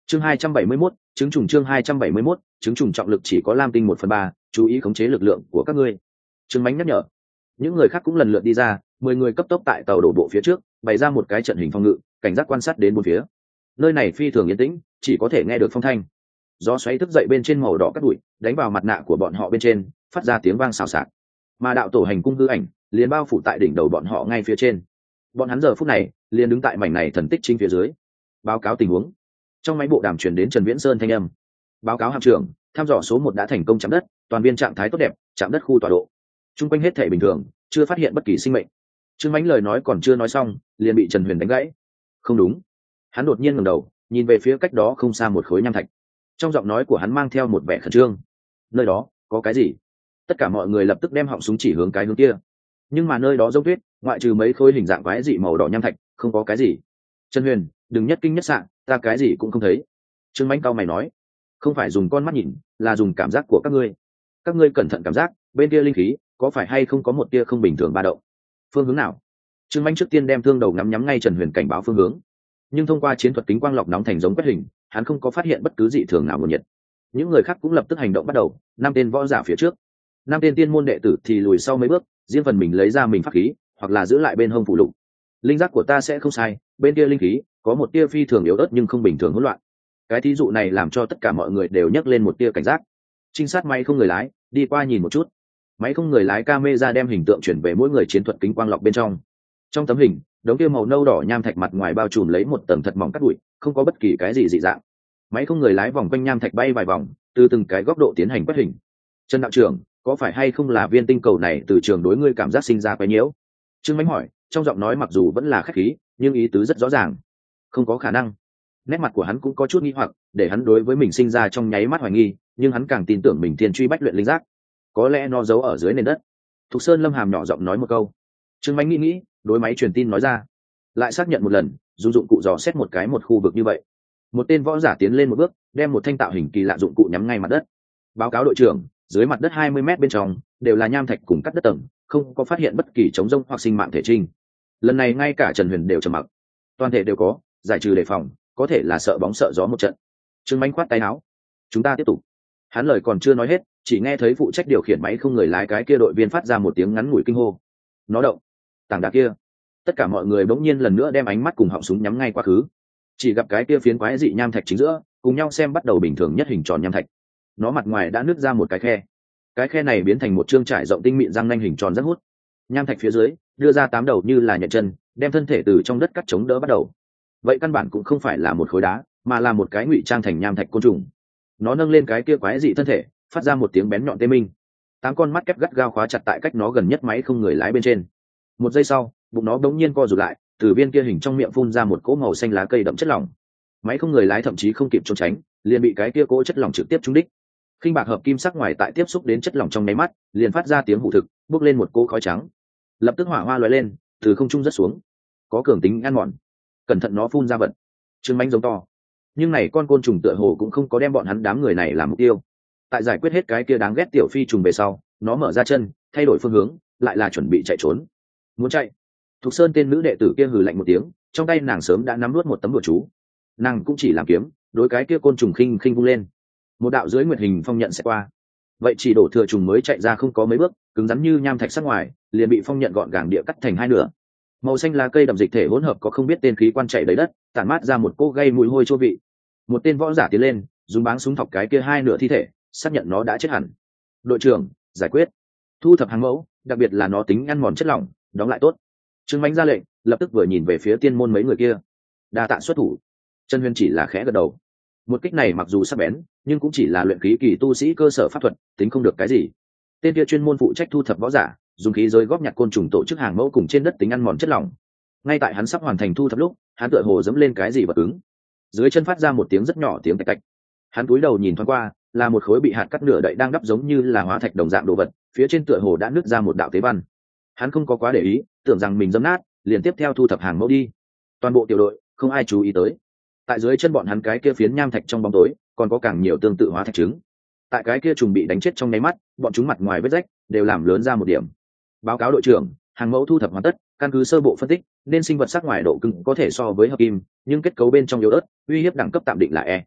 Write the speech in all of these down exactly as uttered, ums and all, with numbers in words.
chương hai trăm bảy mươi mốt, chứng trùng chương hai trăm bảy mươi mốt, chứng trùng trọng lực chỉ có lam tinh một phần ba, chú ý khống chế lực lượng của các ngươi. Trương Mánh nhắc nhở. Những người khác cũng lần lượt đi ra, mười người cấp tốc tại tàu đổ bộ phía trước bày ra một cái trận hình phòng ngự, cảnh giác quan sát đến bốn phía. Nơi này phi thường yên tĩnh, chỉ có thể nghe được phong thanh. Gió xoáy thức dậy bên trên màu đỏ cát bụi, đánh vào mặt nạ của bọn họ bên trên, phát ra tiếng vang xào xạc. Mà đạo tổ hành cung hư ảnh liền bao phủ tại đỉnh đầu bọn họ ngay phía trên. Bọn hắn giờ phút này liền đứng tại mảnh này thần tích chính phía dưới, báo cáo tình huống. Trong máy bộ đàm truyền đến Trần Viễn Sơn thanh âm. Báo cáo hạm trưởng, thăm dò số một đã thành công chạm đất, toàn viên trạng thái tốt đẹp, chạm đất khu tọa độ. Trung quanh hết thể bình thường, chưa phát hiện bất kỳ sinh mệnh. Trương Mánh lời nói còn chưa nói xong, liền bị Trần Huyền đánh gãy. Không đúng. Hắn đột nhiên ngẩng đầu, nhìn về phía cách đó không xa một khối nham thạch. Trong giọng nói của hắn mang theo một vẻ khẩn trương. Nơi đó có cái gì? Tất cả mọi người lập tức đem họng súng chỉ hướng cái hướng kia. Nhưng mà nơi đó giống tuyết, ngoại trừ mấy khối hình dạng quái dị màu đỏ nham thạch, không có cái gì. Trần Huyền, đừng nhất kinh nhất sạn, ta cái gì cũng không thấy. Trương Mánh cao mày nói, không phải dùng con mắt nhìn, là dùng cảm giác của các ngươi. Các ngươi cẩn thận cảm giác, bên kia linh khí có phải hay không có một tia không bình thường ba động? Phương hướng nào? Trương Mánh trước tiên đem thương đầu ngắm nhắm ngay Trần Huyền cảnh báo phương hướng. Nhưng thông qua chiến thuật kính quang lọc nóng thành giống quét hình, hắn không có phát hiện bất cứ dị thường nào nguồn nhiệt. Những người khác cũng lập tức hành động bắt đầu, năm tên võ giả phía trước, năm tên tiên môn đệ tử thì lùi sau mấy bước, riêng phần mình lấy ra mình pháp khí, hoặc là giữ lại bên hông phụ lục. Linh giác của ta sẽ không sai, bên kia linh khí có một tia phi thường yếu ớt nhưng không bình thường hỗn loạn. Cái thí dụ này làm cho tất cả mọi người đều nhấc lên một tia cảnh giác. Trinh sát máy không người lái đi qua nhìn một chút. Máy không người lái camera đem hình tượng chuyển về mỗi người chiến thuật kính quang lọc bên trong. Trong tấm hình, đống kia màu nâu đỏ nham thạch mặt ngoài bao trùm lấy một tầng thật mỏng cát bụi, không có bất kỳ cái gì dị dạng. Máy không người lái vòng quanh nham thạch bay vài vòng, từ từng cái góc độ tiến hành quét hình. Trần đạo trưởng, có phải hay không là viên tinh cầu này từ trường đối ngươi cảm giác sinh ra quấy nhiễu? Trương Mánh hỏi, trong giọng nói mặc dù vẫn là khách khí, nhưng ý tứ rất rõ ràng. Không có khả năng. Nét mặt của hắn cũng có chút nghi hoặc, để hắn đối với mình sinh ra trong nháy mắt hoài nghi, nhưng hắn càng tin tưởng mình thiên truy bách luyện linh giác. Có lẽ nó giấu ở dưới nền đất. Thục Sơn Lâm Hàm nhỏ giọng nói một câu. Trương Mánh nghĩ nghĩ, đối máy truyền tin nói ra, lại xác nhận một lần, dùng dụng cụ dò xét một cái một khu vực như vậy. Một tên võ giả tiến lên một bước, đem một thanh tạo hình kỳ lạ dụng cụ nhắm ngay mặt đất. Báo cáo đội trưởng, dưới mặt đất hai mươi mét bên trong đều là nham thạch cùng cắt đất tầng, không có phát hiện bất kỳ chống rông hoặc sinh mạng thể trinh. Lần này ngay cả Trần Huyền đều trầm mặc. Toàn thể đều có giải trừ đề phòng, có thể là sợ bóng sợ gió một trận. Trương Mánh khoát tay áo, chúng ta tiếp tục. Hắn lời còn chưa nói hết, chỉ nghe thấy phụ trách điều khiển máy không người lái cái kia đội viên phát ra một tiếng ngắn ngủi kinh hô. Nó động. Tảng đá kia. Tất cả mọi người bỗng nhiên lần nữa đem ánh mắt cùng họng súng nhắm ngay quá khứ. Chỉ gặp cái kia phiến quái dị nham thạch chính giữa, cùng nhau xem bắt đầu bình thường nhất hình tròn nham thạch. Nó mặt ngoài đã nứt ra một cái khe. Cái khe này biến thành một trương trải rộng tinh mịn răng nanh hình tròn rất hút. Nham thạch phía dưới đưa ra tám đầu như là nhận chân, đem thân thể từ trong đất cắt chống đỡ bắt đầu. Vậy căn bản cũng không phải là một khối đá, mà là một cái ngụy trang thành nham thạch côn trùng. Nó nâng lên cái kia quái dị thân thể, phát ra một tiếng bén nhọn tê minh. Tám con mắt kép gắt gao khóa chặt tại cách nó gần nhất máy không người lái bên trên. Một giây sau, bụng nó bỗng nhiên co rụt lại, từ viên kia hình trong miệng phun ra một cỗ màu xanh lá cây đậm chất lỏng. Máy không người lái thậm chí không kịp trốn tránh, liền bị cái kia cỗ chất lỏng trực tiếp trúng đích. Khinh bạc hợp kim sắc ngoài tại tiếp xúc đến chất lỏng trong nháy mắt, liền phát ra tiếng hụ thực, bốc lên một cỗ khói trắng. Lập tức hỏa hoa lóe lên, từ không trung rớt xuống. Có cường tính ăn mòn. Cẩn thận nó phun ra vật. Trương Mánh giống to. Nhưng này con côn trùng tựa hồ cũng không có đem bọn hắn đám người này làm mục tiêu. Tại giải quyết hết cái kia đáng ghét tiểu phi trùng về sau, nó mở ra chân, thay đổi phương hướng, lại là chuẩn bị chạy trốn. Muốn chạy. Thục Sơn tên nữ đệ tử kia hừ lạnh một tiếng, trong tay nàng sớm đã nắm nuốt một tấm bùa chú. Nàng cũng chỉ làm kiếm, đối cái kia côn trùng khinh khinh vung lên. Một đạo dưới nguyệt hình phong nhận sẽ qua. Vậy chỉ đổ thừa trùng mới chạy ra không có mấy bước, cứng rắn như nham thạch sắc ngoài, liền bị phong nhận gọn gàng địa cắt thành hai nửa. Màu xanh lá cây đậm dịch thể hỗn hợp có không biết tên khí quan chạy đầy đất, tản mát ra một cỗ gây mùi hôi chua vị. Một tên võ giả tiến lên, dùng báng súng thọc cái kia hai nửa thi thể, xác nhận nó đã chết hẳn. Đội trưởng, giải quyết, thu thập hàng mẫu, đặc biệt là nó tính ăn mòn chất lỏng, đóng lại tốt. Trương Mánh ra lệnh, lập tức vừa nhìn về phía tiên môn mấy người kia. Đa tạ xuất thủ. Trần Huyền chỉ là khẽ gật đầu. Một kích này mặc dù sắc bén, nhưng cũng chỉ là luyện khí kỳ tu sĩ cơ sở pháp thuật, tính không được cái gì. Tên kia chuyên môn phụ trách thu thập võ giả, dùng khí giới góp nhặt côn trùng tổ chức hàng mẫu cùng trên đất tính ăn mòn chất lỏng. Ngay tại hắn sắp hoàn thành thu thập lúc, hắn tựa hồ dẫm lên cái gì vật cứng. Dưới chân phát ra một tiếng rất nhỏ tiếng tạch tạch. Hắn cúi đầu nhìn thoáng qua, là một khối bị hạt cắt nửa đậy đang đắp giống như là hóa thạch đồng dạng đồ vật, phía trên tựa hồ đã nứt ra một đạo tế văn. Hắn không có quá để ý, tưởng rằng mình dẫm nát, liền tiếp theo thu thập hàng mẫu đi. Toàn bộ tiểu đội không ai chú ý tới. Tại dưới chân bọn hắn cái kia phiến nham thạch trong bóng tối, còn có càng nhiều tương tự hóa thạch trứng. Tại cái kia trùng bị đánh chết trong nháy mắt, bọn chúng mặt ngoài vết rách đều làm lớn ra một điểm. Báo cáo đội trưởng, hàng mẫu thu thập hoàn tất, căn cứ sơ bộ phân tích, nên sinh vật sắc ngoài độ cứng có thể so với hợp kim, nhưng kết cấu bên trong yếu ớt, uy hiếp đẳng cấp tạm định là E.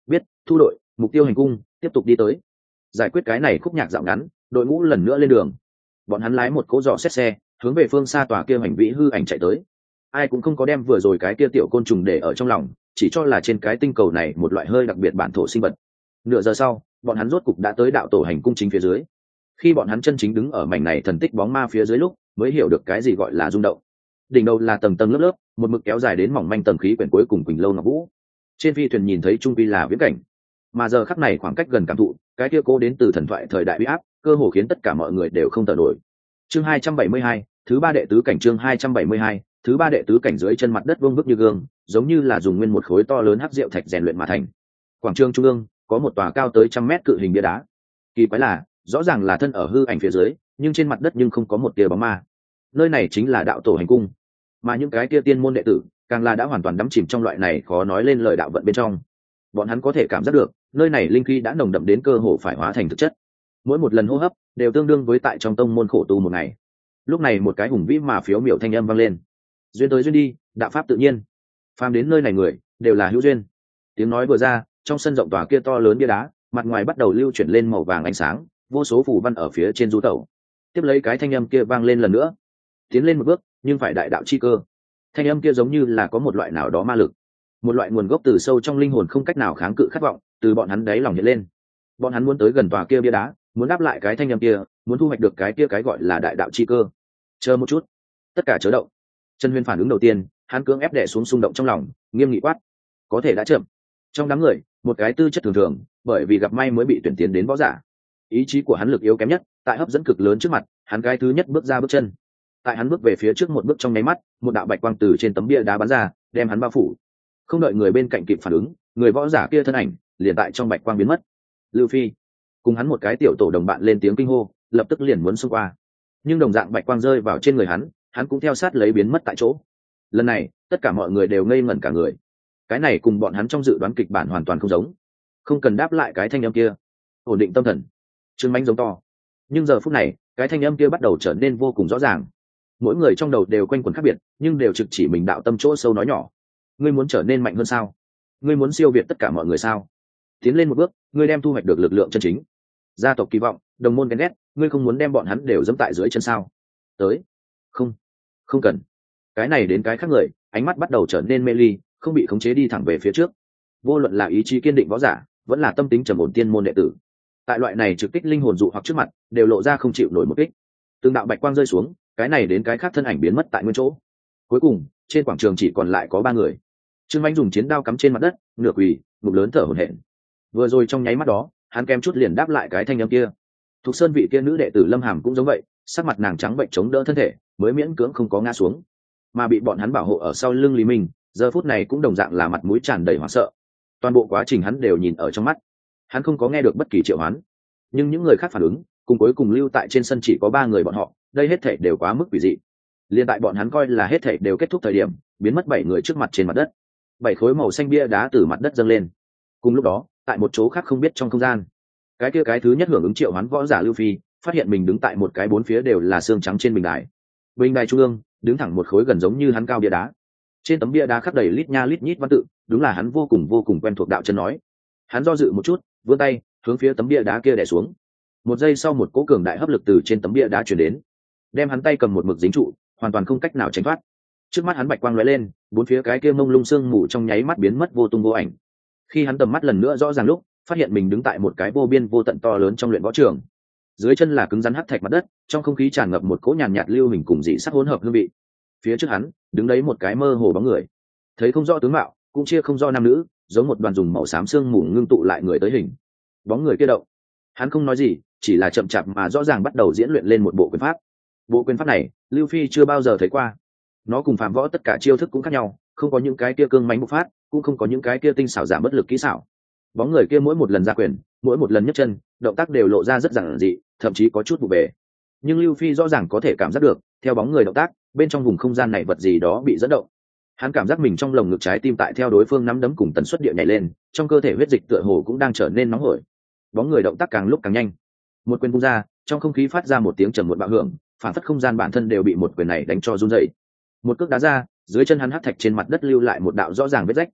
biết, thu đội, mục tiêu hành cung, tiếp tục đi tới. Giải quyết cái này khúc nhạc dạo ngắn, đội ngũ lần nữa lên đường. Bọn hắn lái một cỗ dọ xét xe, hướng về phương xa tòa kia hành vĩ hư ảnh chạy tới. Ai cũng không có đem vừa rồi cái kia tiểu côn trùng để ở trong lòng, chỉ cho là trên cái tinh cầu này một loại hơi đặc biệt bản thổ sinh vật. Nửa giờ sau, bọn hắn rốt cục đã tới đạo tổ hành cung chính phía dưới. Khi bọn hắn chân chính đứng ở mảnh này thần tích bóng ma phía dưới lúc, mới hiểu được cái gì gọi là rung động. Đỉnh đầu là tầng tầng lớp lớp, một mực kéo dài đến mỏng manh tầng khí quyển cuối cùng quỳnh lâu ngọc vũ. Trên phi thuyền nhìn thấy trung vi là viễn cảnh, mà giờ khắc này khoảng cách gần cảm thụ, cái kia cố đến từ thần thoại thời đại uy áp, cơ hồ khiến tất cả mọi người đều không thở nổi. Chương hai trăm bảy mươi hai, thứ ba đệ tứ cảnh chương hai trăm bảy mươi hai, thứ ba đệ tứ cảnh dưới chân mặt đất vương vức như gương, giống như là dùng nguyên một khối to lớn hắc diệu thạch rèn luyện mà thành. Quảng trường trung ương có một tòa cao tới trăm mét cự hình bia đá. Kỳ quái là, rõ ràng là thân ở hư ảnh phía dưới, nhưng trên mặt đất nhưng không có một tia bóng ma. Nơi này chính là đạo tổ hành cung, mà những cái kia tiên môn đệ tử càng là đã hoàn toàn đắm chìm trong loại này khó nói lên lời đạo vận bên trong. Bọn hắn có thể cảm giác được, nơi này linh khí đã nồng đậm đến cơ hồ phải hóa thành thực chất. Mỗi một lần hô hấp đều tương đương với tại trong tông môn khổ tu một ngày. Lúc này một cái hùng vĩ mà phiếu miểu thanh âm vang lên: duyên tới duyên đi, đạo pháp tự nhiên, phàm đến nơi này người đều là hữu duyên. Tiếng nói vừa ra, trong sân rộng tòa kia to lớn bia đá, mặt ngoài bắt đầu lưu chuyển lên màu vàng ánh sáng, vô số phù văn ở phía trên du tẩu. Tiếp lấy cái thanh âm kia vang lên lần nữa: tiến lên một bước, nhưng phải đại đạo chi cơ. Thanh âm kia giống như là có một loại nào đó ma lực, một loại nguồn gốc từ sâu trong linh hồn không cách nào kháng cự khát vọng, từ bọn hắn đáy lòng hiện lên. Bọn hắn muốn tới gần tòa kia bia đá, muốn đáp lại cái thanh âm kia, muốn thu hoạch được cái kia cái gọi là đại đạo chi cơ. Chờ một chút, tất cả chớ động. Trần Huyền phản ứng đầu tiên, hắn cưỡng ép đè xuống xung động trong lòng, nghiêm nghị quát: có thể đã chậm. Trong đám người, một cái tư chất thường thường, bởi vì gặp may mới bị tuyển tiến đến võ giả. Ý chí của hắn lực yếu kém nhất, tại hấp dẫn cực lớn trước mặt, hắn cái thứ nhất bước ra bước chân. Tại hắn bước về phía trước một bước trong nháy mắt, một đạo bạch quang từ trên tấm bia đá bắn ra, đem hắn bao phủ. Không đợi người bên cạnh kịp phản ứng, người võ giả kia thân ảnh liền tại trong bạch quang biến mất. Lưu Phi cùng hắn một cái tiểu tổ đồng bạn lên tiếng kinh hô, lập tức liền muốn xông qua, nhưng đồng dạng bạch quang rơi vào trên người hắn, hắn cũng theo sát lấy biến mất tại chỗ. Lần này tất cả mọi người đều ngây ngẩn cả người. Cái này cùng bọn hắn trong dự đoán kịch bản hoàn toàn không giống. Không cần đáp lại cái thanh âm kia, ổn định tâm thần. Trương Mánh giống to, nhưng giờ phút này cái thanh âm kia bắt đầu trở nên vô cùng rõ ràng. Mỗi người trong đầu đều quanh quẩn khác biệt, nhưng đều trực chỉ mình đạo tâm chỗ sâu nói nhỏ: ngươi muốn trở nên mạnh hơn sao? Ngươi muốn siêu việt tất cả mọi người sao? Tiến lên một bước, ngươi đem thu hoạch được lực lượng chân chính. Gia tộc kỳ vọng, đồng môn ghen ghét, ngươi không muốn đem bọn hắn đều dẫm tại dưới chân sao? Tới. Không, không cần. Cái này đến cái khác người, ánh mắt bắt đầu trở nên mê ly, không bị khống chế đi thẳng về phía trước. Vô luận là ý chí kiên định võ giả, vẫn là tâm tính trầm ổn tiên môn đệ tử, tại loại này trực kích linh hồn dụ hoặc trước mặt, đều lộ ra không chịu nổi một kích. Từng đạo bạch quang rơi xuống, cái này đến cái khác thân ảnh biến mất tại nguyên chỗ. Cuối cùng, trên quảng trường chỉ còn lại có ba người. Trương Mạnh dùng chiến đao cắm trên mặt đất, nửa quỳ, ngụm lớn thở hổn hển. Vừa rồi trong nháy mắt đó, hắn kém chút liền đáp lại cái thanh âm kia. Thục Sơn vị kia nữ đệ tử Lâm Hàm cũng giống vậy, sắc mặt nàng trắng bệnh chống đỡ thân thể, mới miễn cưỡng không có ngã xuống. Mà bị bọn hắn bảo hộ ở sau lưng Lý Minh, giờ phút này cũng đồng dạng là mặt mũi tràn đầy hoảng sợ. Toàn bộ quá trình hắn đều nhìn ở trong mắt. Hắn không có nghe được bất kỳ triệu hoán, nhưng những người khác phản ứng, cùng cuối cùng lưu tại trên sân chỉ có ba người bọn họ, đây hết thảy đều quá mức quỷ dị. Liên tại bọn hắn coi là hết thảy đều kết thúc thời điểm, biến mất bảy người trước mặt trên mặt đất. Bảy khối màu xanh bia đá từ mặt đất dâng lên. Cùng lúc đó, tại một chỗ khác không biết trong không gian, cái kia cái thứ nhất hưởng ứng triệu hoán võ giả Lưu Phi, phát hiện mình đứng tại một cái bốn phía đều là xương trắng trên bình đài. Bình đài trung ương, đứng thẳng một khối gần giống như hắn cao bia đá. Trên tấm bia đá khắc đầy lít nha lít nhít văn tự, đúng là hắn vô cùng vô cùng quen thuộc đạo chân nói. Hắn do dự một chút, vươn tay, hướng phía tấm bia đá kia đè xuống. Một giây sau một cỗ cường đại hấp lực từ trên tấm bia đá truyền đến, đem hắn tay cầm một mực dính trụ, hoàn toàn không cách nào tránh thoát. Trước mắt hắn bạch quang lóe lên, bốn phía cái kia mông lung sương mù trong nháy mắt biến mất vô tung vô ảnh. Khi hắn tầm mắt lần nữa rõ ràng lúc, phát hiện mình đứng tại một cái vô biên vô tận to lớn trong luyện võ trường. Dưới chân là cứng rắn hắc thạch mặt đất, trong không khí tràn ngập một cỗ nhàn nhạt lưu hình cùng dị sắc hỗn hợp hương vị. Phía trước hắn, đứng đấy một cái mơ hồ bóng người. Thấy không rõ tướng mạo, cũng chia không rõ nam nữ, giống một đoàn dùng màu xám sương mù ngưng tụ lại người tới hình. Bóng người kia động. Hắn không nói gì, chỉ là chậm chạp mà rõ ràng bắt đầu diễn luyện lên một bộ quyền pháp. Bộ quyền pháp này, Lưu Phi chưa bao giờ thấy qua. Nó cùng phàm võ tất cả chiêu thức cũng khác nhau, không có những cái kia cương mãnh bộc phát, cũng không có những cái kia tinh xảo giảm bất lực kỹ xảo. Bóng người kia mỗi một lần ra quyền, mỗi một lần nhấc chân, động tác đều lộ ra rất giản dị, thậm chí có chút vụ bề. Nhưng Lưu Phi rõ ràng có thể cảm giác được, theo bóng người động tác, bên trong vùng không gian này vật gì đó bị dẫn động. Hắn cảm giác mình trong lồng ngực trái tim tại theo đối phương nắm đấm cùng tần suất địa nhảy lên, trong cơ thể huyết dịch tựa hồ cũng đang trở nên nóng hổi. Bóng người động tác càng lúc càng nhanh. Một quyền vung ra, trong không khí phát ra một tiếng trầm muộn bạo hưởng, phản phất không gian bản thân đều bị một quyền này đánh cho run rẩy. Một cước đá ra, dưới chân hắn hắc thạch trên mặt đất lưu lại một đạo rõ ràng vết rách.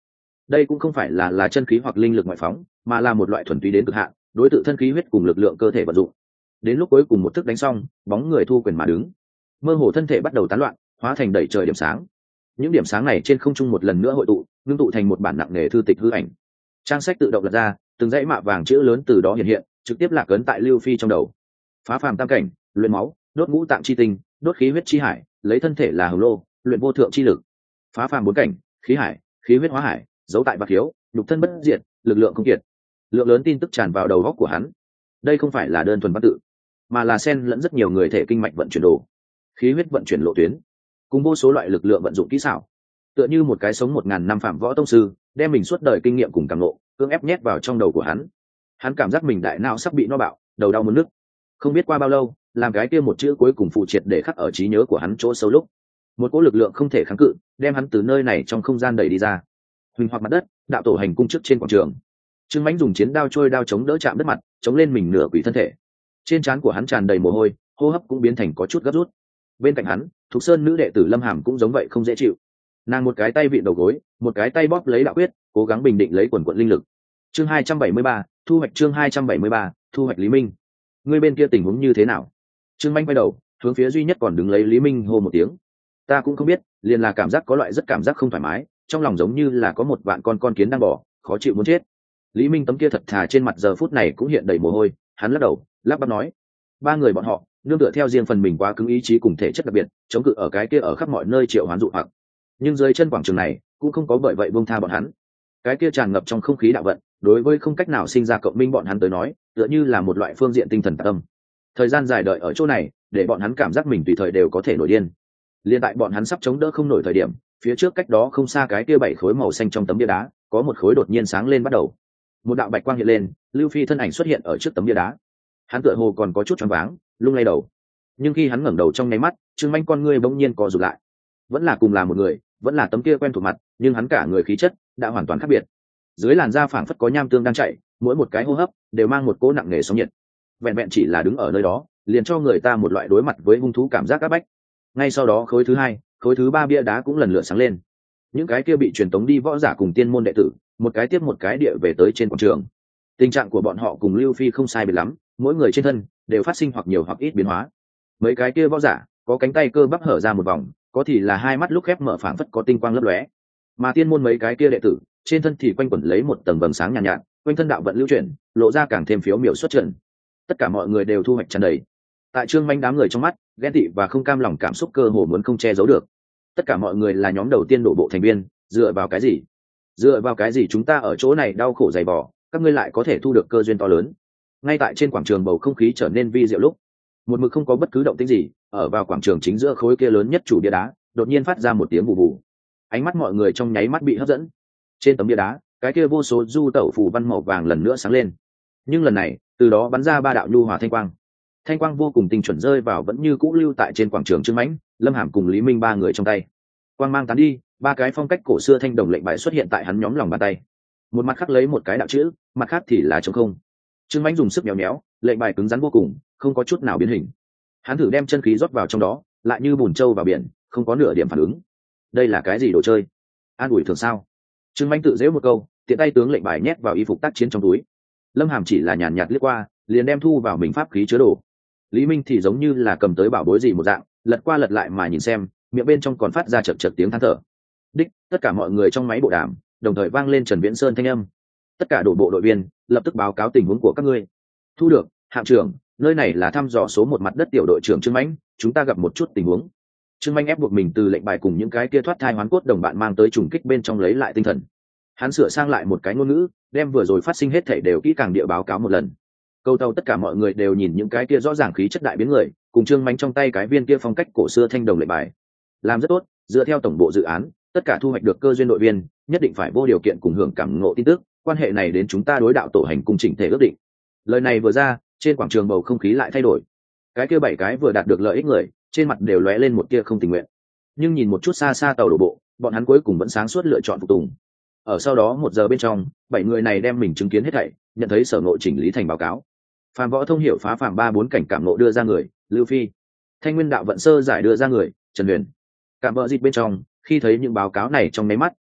đây cũng không phải là là chân khí hoặc linh lực ngoại phóng, mà là một loại thuần túy đến cực hạn, đối tự thân khí huyết cùng lực lượng cơ thể vận dụng. Đến lúc cuối cùng một thức đánh xong, bóng người thu quyền mà đứng, mơ hồ thân thể bắt đầu tán loạn, hóa thành đầy trời điểm sáng. Những điểm sáng này trên không trung một lần nữa hội tụ, ngưng tụ thành một bản nặng nghề thư tịch hư ảnh. Trang sách tự động lật ra, từng dãy mạ vàng chữ lớn từ đó hiện hiện, trực tiếp lạc ấn tại Lưu Phi trong đầu. Phá phàm tam cảnh, luyện máu, đốt ngũ tạng chi tinh, đốt khí huyết chi hải, lấy thân thể là hồng lô, luyện vô thượng chi lực. Phá phàm bốn cảnh, khí hải, khí huyết hóa hải, giấu tại bạc khiếu, nhục thân bất diệt, lực lượng không kiệt. Lượng lớn tin tức tràn vào đầu óc của hắn. Đây không phải là đơn thuần văn tự, mà là xen lẫn rất nhiều người thể kinh mạch vận chuyển đồ, khí huyết vận chuyển lộ tuyến, cùng vô số loại lực lượng vận dụng kỹ xảo. Tựa như một cái sống một ngàn năm phạm võ tông sư, đem mình suốt đời kinh nghiệm cùng cảm ngộ, cưỡng ép nhét vào trong đầu của hắn. Hắn cảm giác mình đại não sắp bị no bạo, đầu đau muốn nứt. Không biết qua bao lâu, làm cái kia một chữ cuối cùng phụ triệt để khắc ở trí nhớ của hắn chỗ sâu lúc, một cỗ lực lượng không thể kháng cự, đem hắn từ nơi này trong không gian đẩy đi ra. Huỳnh hoặc mặt đất, đạo tổ hành cung trước trên quảng trường. Trương Mãnh dùng chiến đao trôi đao chống đỡ chạm đất mặt, chống lên mình nửa quỷ thân thể. Trên trán của hắn tràn đầy mồ hôi, hô hấp cũng biến thành có chút gấp rút. Bên cạnh hắn, Thục Sơn nữ đệ tử Lâm Hàm cũng giống vậy không dễ chịu. Nàng một cái tay vịn đầu gối, một cái tay bóp lấy đạo quyết, cố gắng bình định lấy quần quần linh lực. Chương hai trăm bảy mươi ba, thu hoạch chương hai trăm bảy mươi ba, thu hoạch Lý Minh. Ngươi bên kia tình huống như thế nào? Trương Mãnh quay đầu, hướng phía duy nhất còn đứng lấy Lý Minh hô một tiếng. Ta cũng không biết, liền là cảm giác có loại rất cảm giác không thoải mái, trong lòng giống như là có một vạn con con kiến đang bò, khó chịu muốn chết. Lý Minh tấm kia thật thà trên mặt giờ phút này cũng hiện đầy mồ hôi, hắn lắc đầu, lắp bắp nói: ba người bọn họ nương tựa theo riêng phần mình quá cứng ý chí cùng thể chất đặc biệt, chống cự ở cái kia ở khắp mọi nơi triệu hoán dụ hoặc. Nhưng dưới chân quảng trường này cũng không có bởi vậy buông tha bọn hắn. Cái kia tràn ngập trong không khí đạo vận, đối với không cách nào sinh ra cộng minh bọn hắn tới nói, tựa như là một loại phương diện tinh thần tâm. Thời gian dài đợi ở chỗ này, để bọn hắn cảm giác mình tùy thời đều có thể nổi điên. Liên tại bọn hắn sắp chống đỡ không nổi thời điểm, phía trước cách đó không xa cái kia bảy khối màu xanh trong tấm bia đá, có một khối đột nhiên sáng lên bắt đầu. Một đạo bạch quang hiện lên, Lưu Phi thân ảnh xuất hiện ở trước tấm bia đá. Hắn tựa hồ còn có chút choáng váng, lung lay đầu. Nhưng khi hắn ngẩng đầu trong nháy mắt, Trương Mãnh con ngươi bỗng nhiên co rụt lại. Vẫn là cùng là một người, vẫn là tấm kia quen thuộc mặt, nhưng hắn cả người khí chất đã hoàn toàn khác biệt. Dưới làn da phảng phất có nham tương đang chạy, mỗi một cái hô hấp đều mang một cỗ nặng nề sóng nhiệt. Vẹn vẹn chỉ là đứng ở nơi đó, liền cho người ta một loại đối mặt với hung thú cảm giác áp bách. Ngay sau đó khối thứ hai, khối thứ ba bia đá cũng lần lượt sáng lên. Những cái kia bị truyền tống đi võ giả cùng tiên môn đệ tử, một cái tiếp một cái địa về tới trên quảng trường. Tình trạng của bọn họ cùng Lưu Phi không sai biệt lắm, mỗi người trên thân đều phát sinh hoặc nhiều hoặc ít biến hóa. Mấy cái kia võ giả có cánh tay cơ bắp hở ra một vòng, có thì là hai mắt lúc khép mở phảng phất có tinh quang lấp lóe. Mà tiên môn mấy cái kia đệ tử, trên thân thì quanh quẩn lấy một tầng vầng sáng nhàn nhạt, nhạt, quanh thân đạo vận lưu chuyển, lộ ra càng thêm phiếu miểu xuất trận. Tất cả mọi người đều thu hoạch tràn đầy. Tại Trương Mãnh đám người trong mắt, ghen tị và không cam lòng cảm xúc cơ hồ muốn không che giấu được. Tất cả mọi người là nhóm đầu tiên đổ bộ thành viên, dựa vào cái gì? Dựa vào cái gì chúng ta ở chỗ này đau khổ dày vò, các ngươi lại có thể thu được cơ duyên to lớn? Ngay tại trên quảng trường bầu không khí trở nên vi diệu lúc, một mực không có bất cứ động tĩnh gì, ở vào quảng trường chính giữa khối kia lớn nhất chủ bia đá, đột nhiên phát ra một tiếng vù vù. Ánh mắt mọi người trong nháy mắt bị hấp dẫn. Trên tấm bia đá, cái kia vô số du tẩu phù văn màu vàng lần nữa sáng lên. Nhưng lần này, từ đó bắn ra ba đạo nhu hòa thanh quang. Thanh quang vô cùng tinh chuẩn rơi vào vẫn như cũ lưu tại trên quảng trường Trương Mãnh, Lâm Hàm cùng Lý Minh ba người trong tay. Quang mang tán đi, ba cái phong cách cổ xưa thanh đồng lệnh bài xuất hiện tại hắn nhóm lòng bàn tay. Một mặt khắc lấy một cái đạo chữ, mặt khác thì là trống không. Trương Mãnh dùng sức méo méo, lệnh bài cứng rắn vô cùng, không có chút nào biến hình. Hắn thử đem chân khí rót vào trong đó, lại như bùn trâu vào biển, không có nửa điểm phản ứng. Đây là cái gì đồ chơi? An ủi thường sao? Trương Mãnh tự giễu một câu, tiện tay tướng lệnh bài nhét vào y phục tác chiến trong túi. Lâm Hàm chỉ là nhàn nhạt liếc qua, liền đem thu vào mình pháp khí chứa đồ. Lý Minh thì giống như là cầm tới bảo bối gì một dạng, lật qua lật lại mà nhìn xem, miệng bên trong còn phát ra chật chật tiếng than thở. Đích, tất cả mọi người trong máy bộ đàm đồng thời vang lên Trần Viễn Sơn thanh âm. Tất cả đổ bộ đội viên lập tức báo cáo tình huống của các ngươi. Thu được, hạm trưởng, nơi này là thăm dò số một mặt đất tiểu đội trưởng Trương Mãnh, chúng ta gặp một chút tình huống. Trương Mãnh ép buộc mình từ lệnh bài cùng những cái kia thoát thai hoán cốt đồng bạn mang tới trùng kích bên trong lấy lại tinh thần. Hắn sửa sang lại một cái ngôn ngữ, đem vừa rồi phát sinh hết thảy đều kỹ càng địa báo cáo một lần. Câu tàu tất cả mọi người đều nhìn những cái kia rõ ràng khí chất đại biến người, cùng Trương Mãnh trong tay cái viên kia phong cách cổ xưa thanh đồng lệnh bài. Làm rất tốt, dựa theo tổng bộ dự án, tất cả thu hoạch được cơ duyên đội viên, nhất định phải vô điều kiện cùng hưởng cảm ngộ tin tức, quan hệ này đến chúng ta đối đạo tổ hành cùng chỉnh thể ước định. Lời này vừa ra, trên quảng trường bầu không khí lại thay đổi. Cái kia bảy cái vừa đạt được lợi ích người, trên mặt đều lóe lên một tia không tình nguyện. Nhưng nhìn một chút xa xa tàu đổ bộ, bọn hắn cuối cùng vẫn sáng suốt lựa chọn phục tùng. Ở sau đó một giờ bên trong, bảy người này đem mình chứng kiến hết thảy, nhận thấy sở ngộ chỉnh lý thành báo cáo. Phàm võ thông hiểu phá phàm ba bốn cảnh cảm ngộ đưa ra người, Lưu Phi. Thanh nguyên đạo vận sơ giải đưa ra người, Trần Huyền. Cảm vợ dịch bên trong, khi thấy những báo cáo này trong mấy mắt,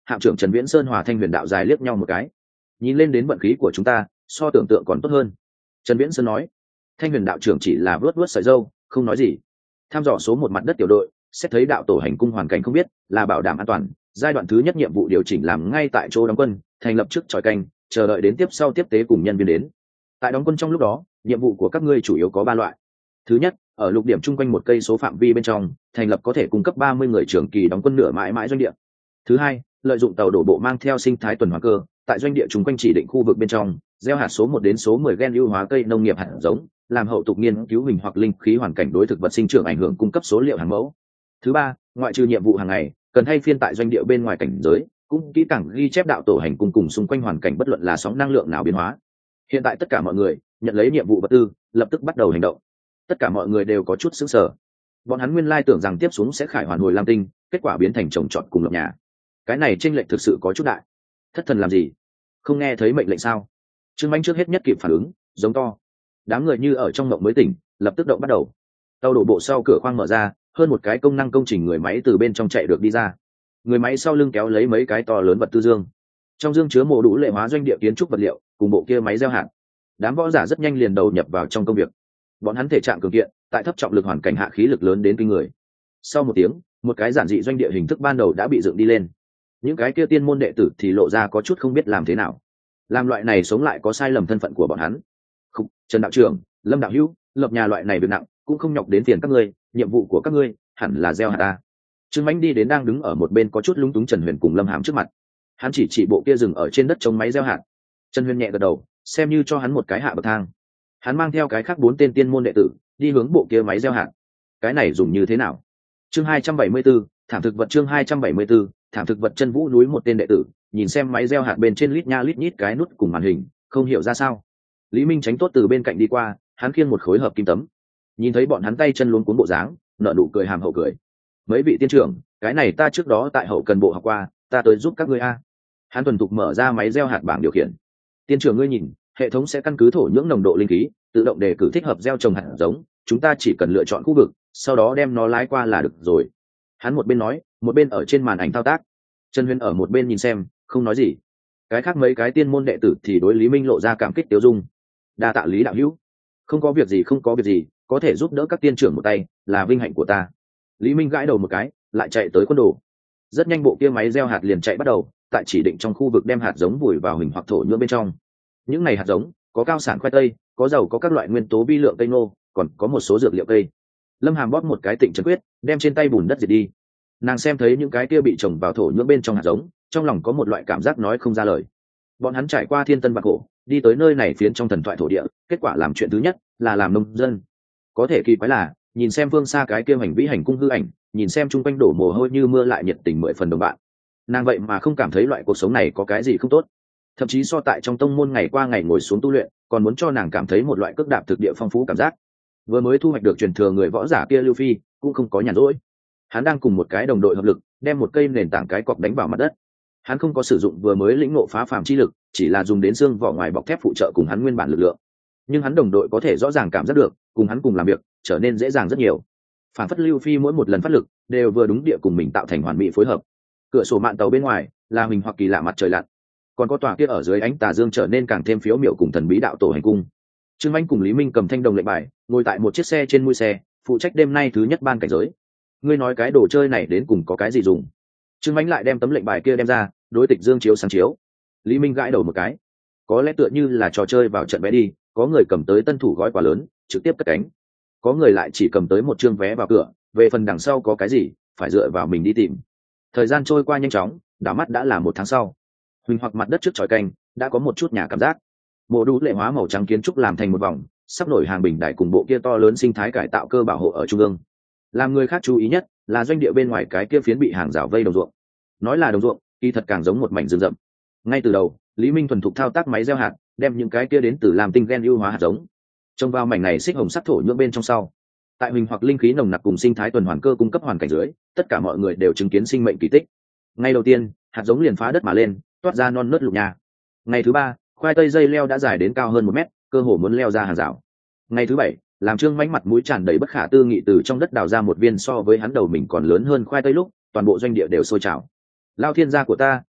hạm trưởng Trần Viễn Sơn hòa Thanh Huyền đạo dài liếc nhau một cái, nhìn lên đến vận khí của chúng ta so tưởng tượng còn tốt hơn. Trần Viễn Sơn nói. Thanh Huyền đạo trưởng chỉ là vớt vớt sợi râu, không nói gì. Tham dò số một mặt đất tiểu đội, xét thấy đạo tổ hành cung hoàn cảnh không biết, là bảo đảm an toàn. Giai đoạn thứ nhất nhiệm vụ điều chỉnh làm ngay tại chỗ đóng quân, thành lập trước tròi canh, chờ đợi đến tiếp sau tiếp tế cùng nhân viên đến. Tại đóng quân trong lúc đó, nhiệm vụ của các ngươi chủ yếu có ba loại. Thứ nhất, ở lục điểm chung quanh một cây số phạm vi bên trong, thành lập có thể cung cấp ba mươi người trưởng kỳ đóng quân nửa mãi mãi doanh địa. Thứ hai, lợi dụng tàu đổ bộ mang theo sinh thái tuần hoàn cơ, tại doanh địa chung quanh chỉ định khu vực bên trong, gieo hạt số một đến số mười gen ưu hóa cây nông nghiệp hạt giống, làm hậu tục nghiên cứu hình hoặc linh khí hoàn cảnh đối thực vật sinh trưởng ảnh hưởng cung cấp số liệu hàng mẫu. Thứ ba, ngoại trừ nhiệm vụ hàng ngày, cần thay phiên tại doanh địa bên ngoài cảnh giới, cũng kỹ càng ghi chép đạo tổ hành cung cùng xung quanh hoàn cảnh bất luận là sóng năng lượng nào biến hóa. Hiện tại tất cả mọi người nhận lấy nhiệm vụ vật tư, lập tức bắt đầu hành động. Tất cả mọi người đều có chút sững sờ. Bọn hắn nguyên lai tưởng rằng tiếp xuống sẽ khải hoàn hồi lam tinh, kết quả biến thành trồng trọt cùng lập nhà. Cái này chênh lệch thực sự có chút đại. Thất thần làm gì? Không nghe thấy mệnh lệnh sao? Trương Mạnh trước hết nhất kịp phản ứng, giống to. Đám người như ở trong mộng mới tỉnh, lập tức động bắt đầu. Tàu đổ bộ sau cửa khoang mở ra, hơn một cái công năng công trình người máy từ bên trong chạy được đi ra. Người máy sau lưng kéo lấy mấy cái to lớn vật tư dương. Trong dương chứa mổ đủ lệ hóa doanh địa kiến trúc vật liệu, cùng bộ kia máy gieo hạt. Đám võ giả rất nhanh liền đầu nhập vào trong công việc. Bọn hắn thể trạng cường kiện, tại thấp trọng lực hoàn cảnh hạ khí lực lớn đến kinh người. Sau một tiếng, một cái giản dị doanh địa hình thức ban đầu đã bị dựng đi lên. Những cái kia tiên môn đệ tử thì lộ ra có chút không biết làm thế nào. Làm loại này sống lại có sai lầm thân phận của bọn hắn. Khúc, Trần đạo trưởng, Lâm đạo hữu, lập nhà loại này việc nặng, cũng không nhọc đến tiền các ngươi, nhiệm vụ của các ngươi hẳn là gieo hạt ta. Trương Mạnh đi đến đang đứng ở một bên có chút lúng túng Trần Huyền cùng Lâm Hàm trước mặt. Hắn chỉ chỉ bộ kia dừng ở trên đất chống máy gieo hạt. Trần Huyền nhẹ gật đầu, xem như cho hắn một cái hạ bậc thang. Hắn mang theo cái khác bốn tên tiên môn đệ tử đi hướng bộ kia máy gieo hạt. Cái này dùng như thế nào? Chương hai trăm bảy mươi 74, thảm thực vật chương hai trăm bảy mươi 74, thảm thực vật chân vũ núi một tên đệ tử, nhìn xem máy gieo hạt bên trên lít nha lít nhít cái nút cùng màn hình, không hiểu ra sao. Lý Minh tránh tốt từ bên cạnh đi qua, hắn khiêng một khối hợp kim tấm. Nhìn thấy bọn hắn tay chân luống cuống bộ dáng, nở nụ cười hàm hậu cười. Mấy vị tiên trưởng, cái này ta trước đó tại hậu cần bộ học qua, ta tới giúp các ngươi a. Hắn thuần thục mở ra máy gieo hạt bảng điều khiển. Tiên trưởng ngươi nhìn, hệ thống sẽ căn cứ thổ nhưỡng nồng độ linh khí, tự động đề cử thích hợp gieo trồng hạt giống, chúng ta chỉ cần lựa chọn khu vực, sau đó đem nó lái qua là được rồi. Hắn một bên nói, một bên ở trên màn ảnh thao tác. Trần Huyền ở một bên nhìn xem, không nói gì. Cái khác mấy cái tiên môn đệ tử thì đối Lý Minh lộ ra cảm kích tiêu dung. Đa tạ Lý đạo hữu. Không có việc gì, không có việc gì, có thể giúp đỡ các tiên trưởng một tay, là vinh hạnh của ta. Lý Minh gãi đầu một cái, lại chạy tới quân đồ. Rất nhanh bộ kia máy gieo hạt liền chạy bắt đầu, tại chỉ định trong khu vực đem hạt giống vùi vào hình hoặc thổ nhưỡng bên trong. Những này hạt giống có cao sản khoai tây, có giàu có các loại nguyên tố vi lượng cây ngô, còn có một số dược liệu cây. Lâm Hàm bóp một cái tịnh trấn quyết, đem trên tay bùn đất diệt đi. Nàng xem thấy những cái kia bị trồng vào thổ nhưỡng bên trong hạt giống, trong lòng có một loại cảm giác nói không ra lời. Bọn hắn trải qua thiên tân bạc khổ, đi tới nơi này phiến trong thần thoại thổ địa, kết quả làm chuyện thứ nhất là làm nông dân. Có thể kỳ quái là, nhìn xem phương xa cái kia hành vĩ hành cung hư ảnh, nhìn xem chung quanh đổ mồ hôi như mưa lại nhiệt tình mười phần đồng bạn. Nàng vậy mà không cảm thấy loại cuộc sống này có cái gì không tốt. Thậm chí so tại trong tông môn ngày qua ngày ngồi xuống tu luyện, còn muốn cho nàng cảm thấy một loại cước đạp thực địa phong phú cảm giác. Vừa mới thu hoạch được truyền thừa người võ giả kia Lưu Phi, cũng không có nhàn rỗi. Hắn đang cùng một cái đồng đội hợp lực, đem một cây nền tảng cái cọc đánh vào mặt đất. Hắn không có sử dụng vừa mới lĩnh ngộ phá phàm chi lực, chỉ là dùng đến xương vỏ ngoài bọc thép phụ trợ cùng hắn nguyên bản lực lượng. Nhưng hắn đồng đội có thể rõ ràng cảm giác được, cùng hắn cùng làm việc, trở nên dễ dàng rất nhiều. Phản phất Lưu Phi mỗi một lần phát lực, đều vừa đúng địa cùng mình tạo thành hoàn mỹ phối hợp. Cửa sổ mạn tàu bên ngoài là hình hoặc kỳ lạ mặt trời lặn, còn có tòa kia ở dưới ánh tà dương trở nên càng thêm phiếu miểu cùng thần bí đạo tổ hành cung. Trương Anh cùng Lý Minh cầm thanh đồng lệnh bài, ngồi tại một chiếc xe trên mui xe, phụ trách đêm nay thứ nhất ban cảnh giới. Ngươi nói cái đồ chơi này đến cùng có cái gì dùng? Trương Anh lại đem tấm lệnh bài kia đem ra, đối Tịch Dương chiếu sáng chiếu. Lý Minh gãi đầu một cái. Có lẽ tựa như là trò chơi vào trận vé đi, có người cầm tới tân thủ gói quà lớn, trực tiếp cất cánh. Có người lại chỉ cầm tới một chương vé vào cửa, về phần đằng sau có cái gì, phải dựa vào mình đi tìm. Thời gian trôi qua nhanh chóng, đảo mắt đã là một tháng sau. Huỳnh hoặc mặt đất trước chòi canh, đã có một chút nhà cảm giác. Mộ đủ lệ hóa màu trắng kiến trúc làm thành một vòng, sắp nổi hàng bình đài cùng bộ kia to lớn sinh thái cải tạo cơ bảo hộ ở trung ương. Làm người khác chú ý nhất là doanh địa bên ngoài cái kia phiến bị hàng rào vây đồng ruộng. Nói là đồng ruộng, kỳ thật càng giống một mảnh rừng rậm. Ngay từ đầu, Lý Minh thuần thục thao tác máy gieo hạt, đem những cái kia đến từ làm tinh gen ưu hóa hạt giống trồng vào mảnh này xích hồng sắc thổ nhưỡng bên trong sau. Tại huỳnh hoặc linh khí nồng nặc cùng sinh thái tuần hoàn cơ cung cấp hoàn cảnh dưới, tất cả mọi người đều chứng kiến sinh mệnh kỳ tích. Ngay đầu tiên, hạt giống liền phá đất mà lên, toát ra non nớt lục nhà. Ngày thứ ba, khoai tây dây leo đã dài đến cao hơn một mét, cơ hồ muốn leo ra hàng rào. Ngày thứ bảy, làm Trương Mánh mặt mũi tràn đầy bất khả tư nghị từ trong đất đào ra một viên so với hắn đầu mình còn lớn hơn khoai tây lúc, toàn bộ doanh địa đều sôi trào. Lao thiên gia của ta,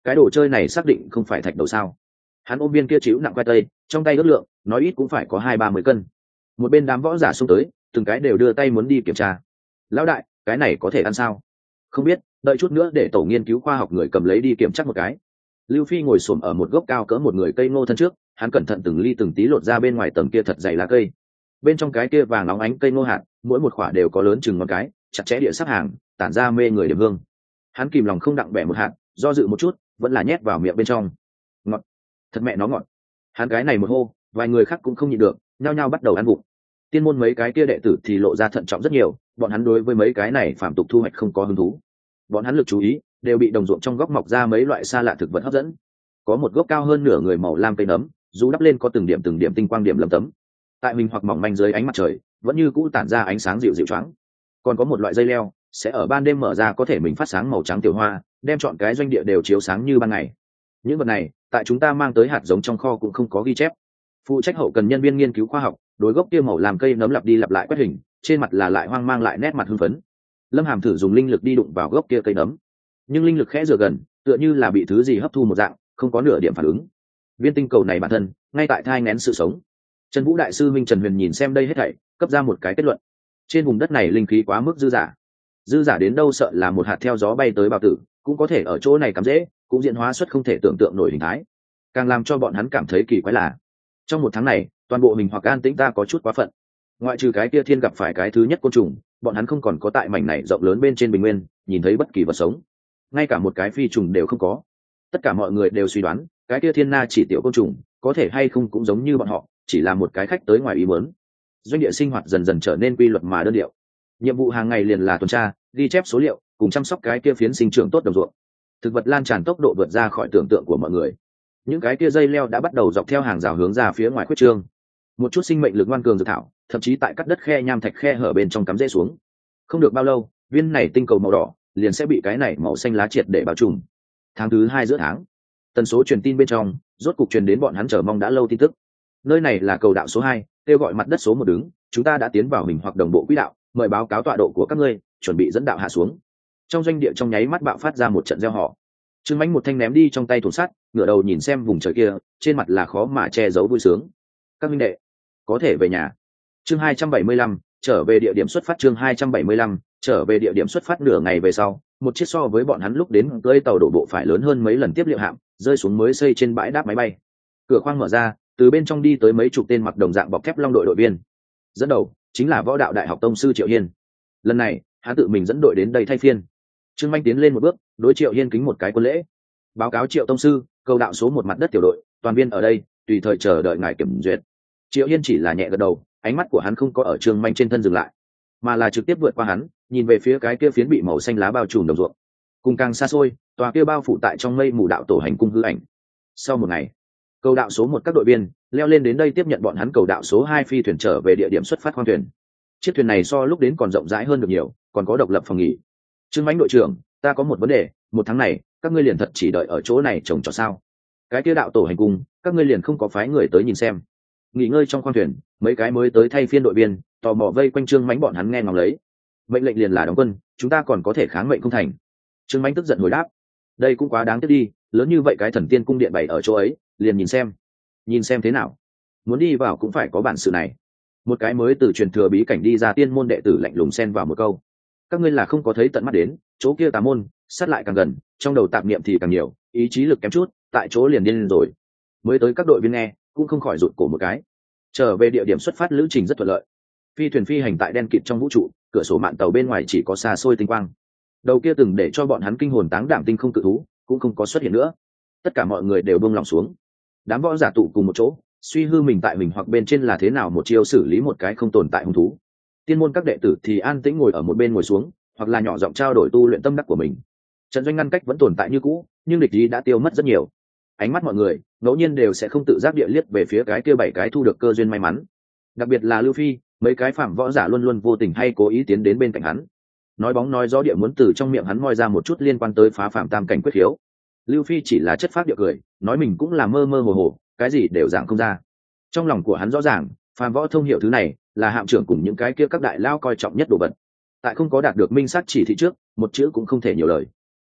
cái đồ chơi này xác định không phải thạch đầu sao? Hắn ôm viên kia chịu nặng khoai tây, trong tay ước lượng, nói ít cũng phải có hai ba mươi cân. Một bên đám võ giả xông tới, từng cái đều đưa tay muốn đi kiểm tra. Lão đại, cái này có thể ăn sao? Không biết, đợi chút nữa để tổ nghiên cứu khoa học người cầm lấy đi kiểm tra một cái. Lưu Phi ngồi xổm ở một gốc cao cỡ một người cây ngô thân trước, hắn cẩn thận từng ly từng tí lột ra bên ngoài tầng kia thật dày lá cây. Bên trong cái kia vàng óng ánh cây ngô hạt, mỗi một quả đều có lớn chừng ngón cái, chặt chẽ địa sắp hàng, tản ra mê người điểm hương. Hắn kìm lòng không đặng bẻ một hạt, do dự một chút, vẫn là nhét vào miệng bên trong. Ngọt, thật mẹ nó ngọt. Hắn cái này một hô, vài người khác cũng không nhịn được, nhao nhao bắt đầu ăn vụng. Tiên môn mấy cái kia đệ tử thì lộ ra thận trọng rất nhiều, bọn hắn đối với mấy cái này phạm tục thu hoạch không có hứng thú. Bọn hắn lực chú ý đều bị đồng ruộng trong góc mọc ra mấy loại xa lạ thực vật hấp dẫn. Có một gốc cao hơn nửa người màu lam cây nấm, rũ đắp lên có từng điểm từng điểm tinh quang điểm lấm tấm. Tại mình hoặc mỏng manh dưới ánh mặt trời, vẫn như cũ tản ra ánh sáng dịu dịu choáng. Còn có một loại dây leo, sẽ ở ban đêm mở ra có thể mình phát sáng màu trắng tiểu hoa, đem chọn cái doanh địa đều chiếu sáng như ban ngày. Những vật này, tại chúng ta mang tới hạt giống trong kho cũng không có ghi chép. Phụ trách hậu cần nhân viên nghiên cứu khoa học, đối gốc kia màu làm cây nấm lặp đi lặp lại quét hình, trên mặt là lại hoang mang lại nét mặt hưng phấn. Lâm Hàm thử dùng linh lực đi đụng vào gốc kia cây nấm, nhưng linh lực khẽ dựa gần, tựa như là bị thứ gì hấp thu một dạng, không có nửa điểm phản ứng. Viên tinh cầu này bản thân, ngay tại thai nghén sự sống. Trần Vũ đại sư Minh Trần Huyền nhìn xem đây hết thảy, cấp ra một cái kết luận. Trên vùng đất này linh khí quá mức dư giả. Dư giả đến đâu sợ là một hạt theo gió bay tới bào tử, cũng có thể ở chỗ này cắm rễ, cũng diễn hóa xuất không thể tưởng tượng nổi hình thái. Càng làm cho bọn hắn cảm thấy kỳ quái là, trong một tháng này, toàn bộ mình hoặc an tĩnh ta có chút quá phận. Ngoại trừ cái kia thiên gặp phải cái thứ nhất côn trùng, bọn hắn không còn có tại mảnh này rộng lớn bên trên bình nguyên, nhìn thấy bất kỳ vật sống. Ngay cả một cái phi trùng đều không có. Tất cả mọi người đều suy đoán, cái kia thiên na chỉ tiểu côn trùng, có thể hay không cũng giống như bọn họ, chỉ là một cái khách tới ngoài ý muốn. Doanh địa sinh hoạt dần dần trở nên quy luật mà đơn điệu. Nhiệm vụ hàng ngày liền là tuần tra, ghi chép số liệu, cùng chăm sóc cái kia phiến sinh trưởng tốt đồng ruộng. Thực vật lan tràn tốc độ vượt ra khỏi tưởng tượng của mọi người. Những cái kia dây leo đã bắt đầu dọc theo hàng rào hướng ra phía ngoài khuyết trương. Một chút sinh mệnh lực ngoan cường dược thảo, thậm chí tại cắt đất khe nham thạch khe hở bên trong cắm rễ xuống. Không được bao lâu, viên này tinh cầu màu đỏ liền sẽ bị cái này màu xanh lá triệt để bao trùm. Tháng thứ hai giữa tháng, tần số truyền tin bên trong rốt cục truyền đến bọn hắn chờ mong đã lâu tin tức. Nơi này là cầu đạo số hai, kêu gọi mặt đất số một đứng, chúng ta đã tiến vào hình hoặc đồng bộ quỹ đạo, mời báo cáo tọa độ của các ngươi, chuẩn bị dẫn đạo hạ xuống. Trong doanh địa trong nháy mắt bạo phát ra một trận reo hò. Trương Mánh một thanh ném đi trong tay thùng sắt, ngửa đầu nhìn xem vùng trời kia, trên mặt là khó mà che giấu vui sướng. Các minh đệ, có thể về nhà. Chương hai trăm bảy mươi lăm, trở về địa điểm xuất phát. Chương hai trăm bảy mươi lăm, trở về địa điểm xuất phát. Nửa ngày về sau, một chiếc so với bọn hắn lúc đến cưỡi tàu đổ bộ phải lớn hơn mấy lần tiếp liệu hạm, rơi xuống mới xây trên bãi đáp máy bay. Cửa khoang mở ra, từ bên trong đi tới mấy chục tên mặc đồng dạng bọc thép long đội đội viên. Dẫn đầu chính là võ đạo đại học tông sư Triệu Hiên. Lần này, hắn tự mình dẫn đội đến đây thay phiên. Trương Manh tiến lên một bước, đối Triệu Hiên kính một cái quân lễ. Báo cáo Triệu tông sư, cầu đạo số một mặt đất tiểu đội, toàn viên ở đây, tùy thời chờ đợi ngài kiểm duyệt. Triệu Hiên chỉ là nhẹ gật đầu, ánh mắt của hắn không có ở Trương Manh trên thân dừng lại, mà là trực tiếp vượt qua hắn, nhìn về phía cái kia phiến bị màu xanh lá bao trùm đồng ruộng. Cùng càng xa xôi, tòa kia bao phủ tại trong mây mù đạo tổ hành cung hư ảnh. Sau một ngày, cầu đạo số một các đội viên leo lên đến đây tiếp nhận bọn hắn cầu đạo số hai phi thuyền trở về địa điểm xuất phát khoang thuyền. Chiếc thuyền này so lúc đến còn rộng rãi hơn được nhiều, còn có độc lập phòng nghỉ. Trương Mánh đội trưởng, ta có một vấn đề, một tháng này các ngươi liền thật chỉ đợi ở chỗ này trồng trọt sao? Cái kia đạo tổ hành cung, các ngươi liền không có phái người tới nhìn xem? Nghỉ ngơi trong khoang thuyền, mấy cái mới tới thay phiên đội viên tò mò vây quanh Trương Mánh bọn hắn nghe ngóng lấy. Mệnh lệnh liền là đóng quân, chúng ta còn có thể kháng mệnh không thành? Trương Mánh tức giận hồi đáp, đây cũng quá đáng tiếc đi, lớn như vậy cái thần tiên cung điện bày ở chỗ ấy, liền nhìn xem. Nhìn xem thế nào? Muốn đi vào cũng phải có bản sự này. Một cái mới từ truyền thừa bí cảnh đi ra tiên môn đệ tử lạnh lùng xen vào một câu. Các ngươi là không có thấy tận mắt đến, chỗ kia tà môn, sát lại càng gần, trong đầu tạp niệm thì càng nhiều, ý chí lực kém chút, tại chỗ liền điên rồi. Mới tới các đội viên nghe, cũng không khỏi rụt cổ một cái. Trở về địa điểm xuất phát lữ trình rất thuận lợi. Phi thuyền phi hành tại đen kịt trong vũ trụ, cửa sổ mạn tàu bên ngoài chỉ có xa xôi tinh quang. Đầu kia từng để cho bọn hắn kinh hồn táng đảm tinh không cự thú, cũng không có xuất hiện nữa. Tất cả mọi người đều buông lòng xuống. Đám võ giả tụ cùng một chỗ, suy hư mình tại mình hoặc bên trên là thế nào một chiêu xử lý một cái không tồn tại hung thú. Tiên môn các đệ tử thì an tĩnh ngồi ở một bên ngồi xuống, hoặc là nhỏ giọng trao đổi tu luyện tâm đắc của mình. Trận doanh ngăn cách vẫn tồn tại như cũ, nhưng địch ý đã tiêu mất rất nhiều. Ánh mắt mọi người ngẫu nhiên đều sẽ không tự giác địa liếc về phía cái kia bảy cái thu được cơ duyên may mắn. Đặc biệt là Lưu Phi, mấy cái phạm võ giả luôn luôn vô tình hay cố ý tiến đến bên cạnh hắn. Nói bóng nói gió địa muốn từ trong miệng hắn moi ra một chút liên quan tới phá phạm tam cảnh quyết khiếu. Lưu Phi chỉ là chất phác địa cười, nói mình cũng là mơ mơ hồ hồ, cái gì đều giảng không ra. Trong lòng của hắn rõ ràng, phàm võ thông hiểu thứ này là hạm trưởng cùng những cái kia các đại lao coi trọng nhất đồ vật. Tại không có đạt được minh sát chỉ thị trước, một chữ cũng không thể nhiều lời.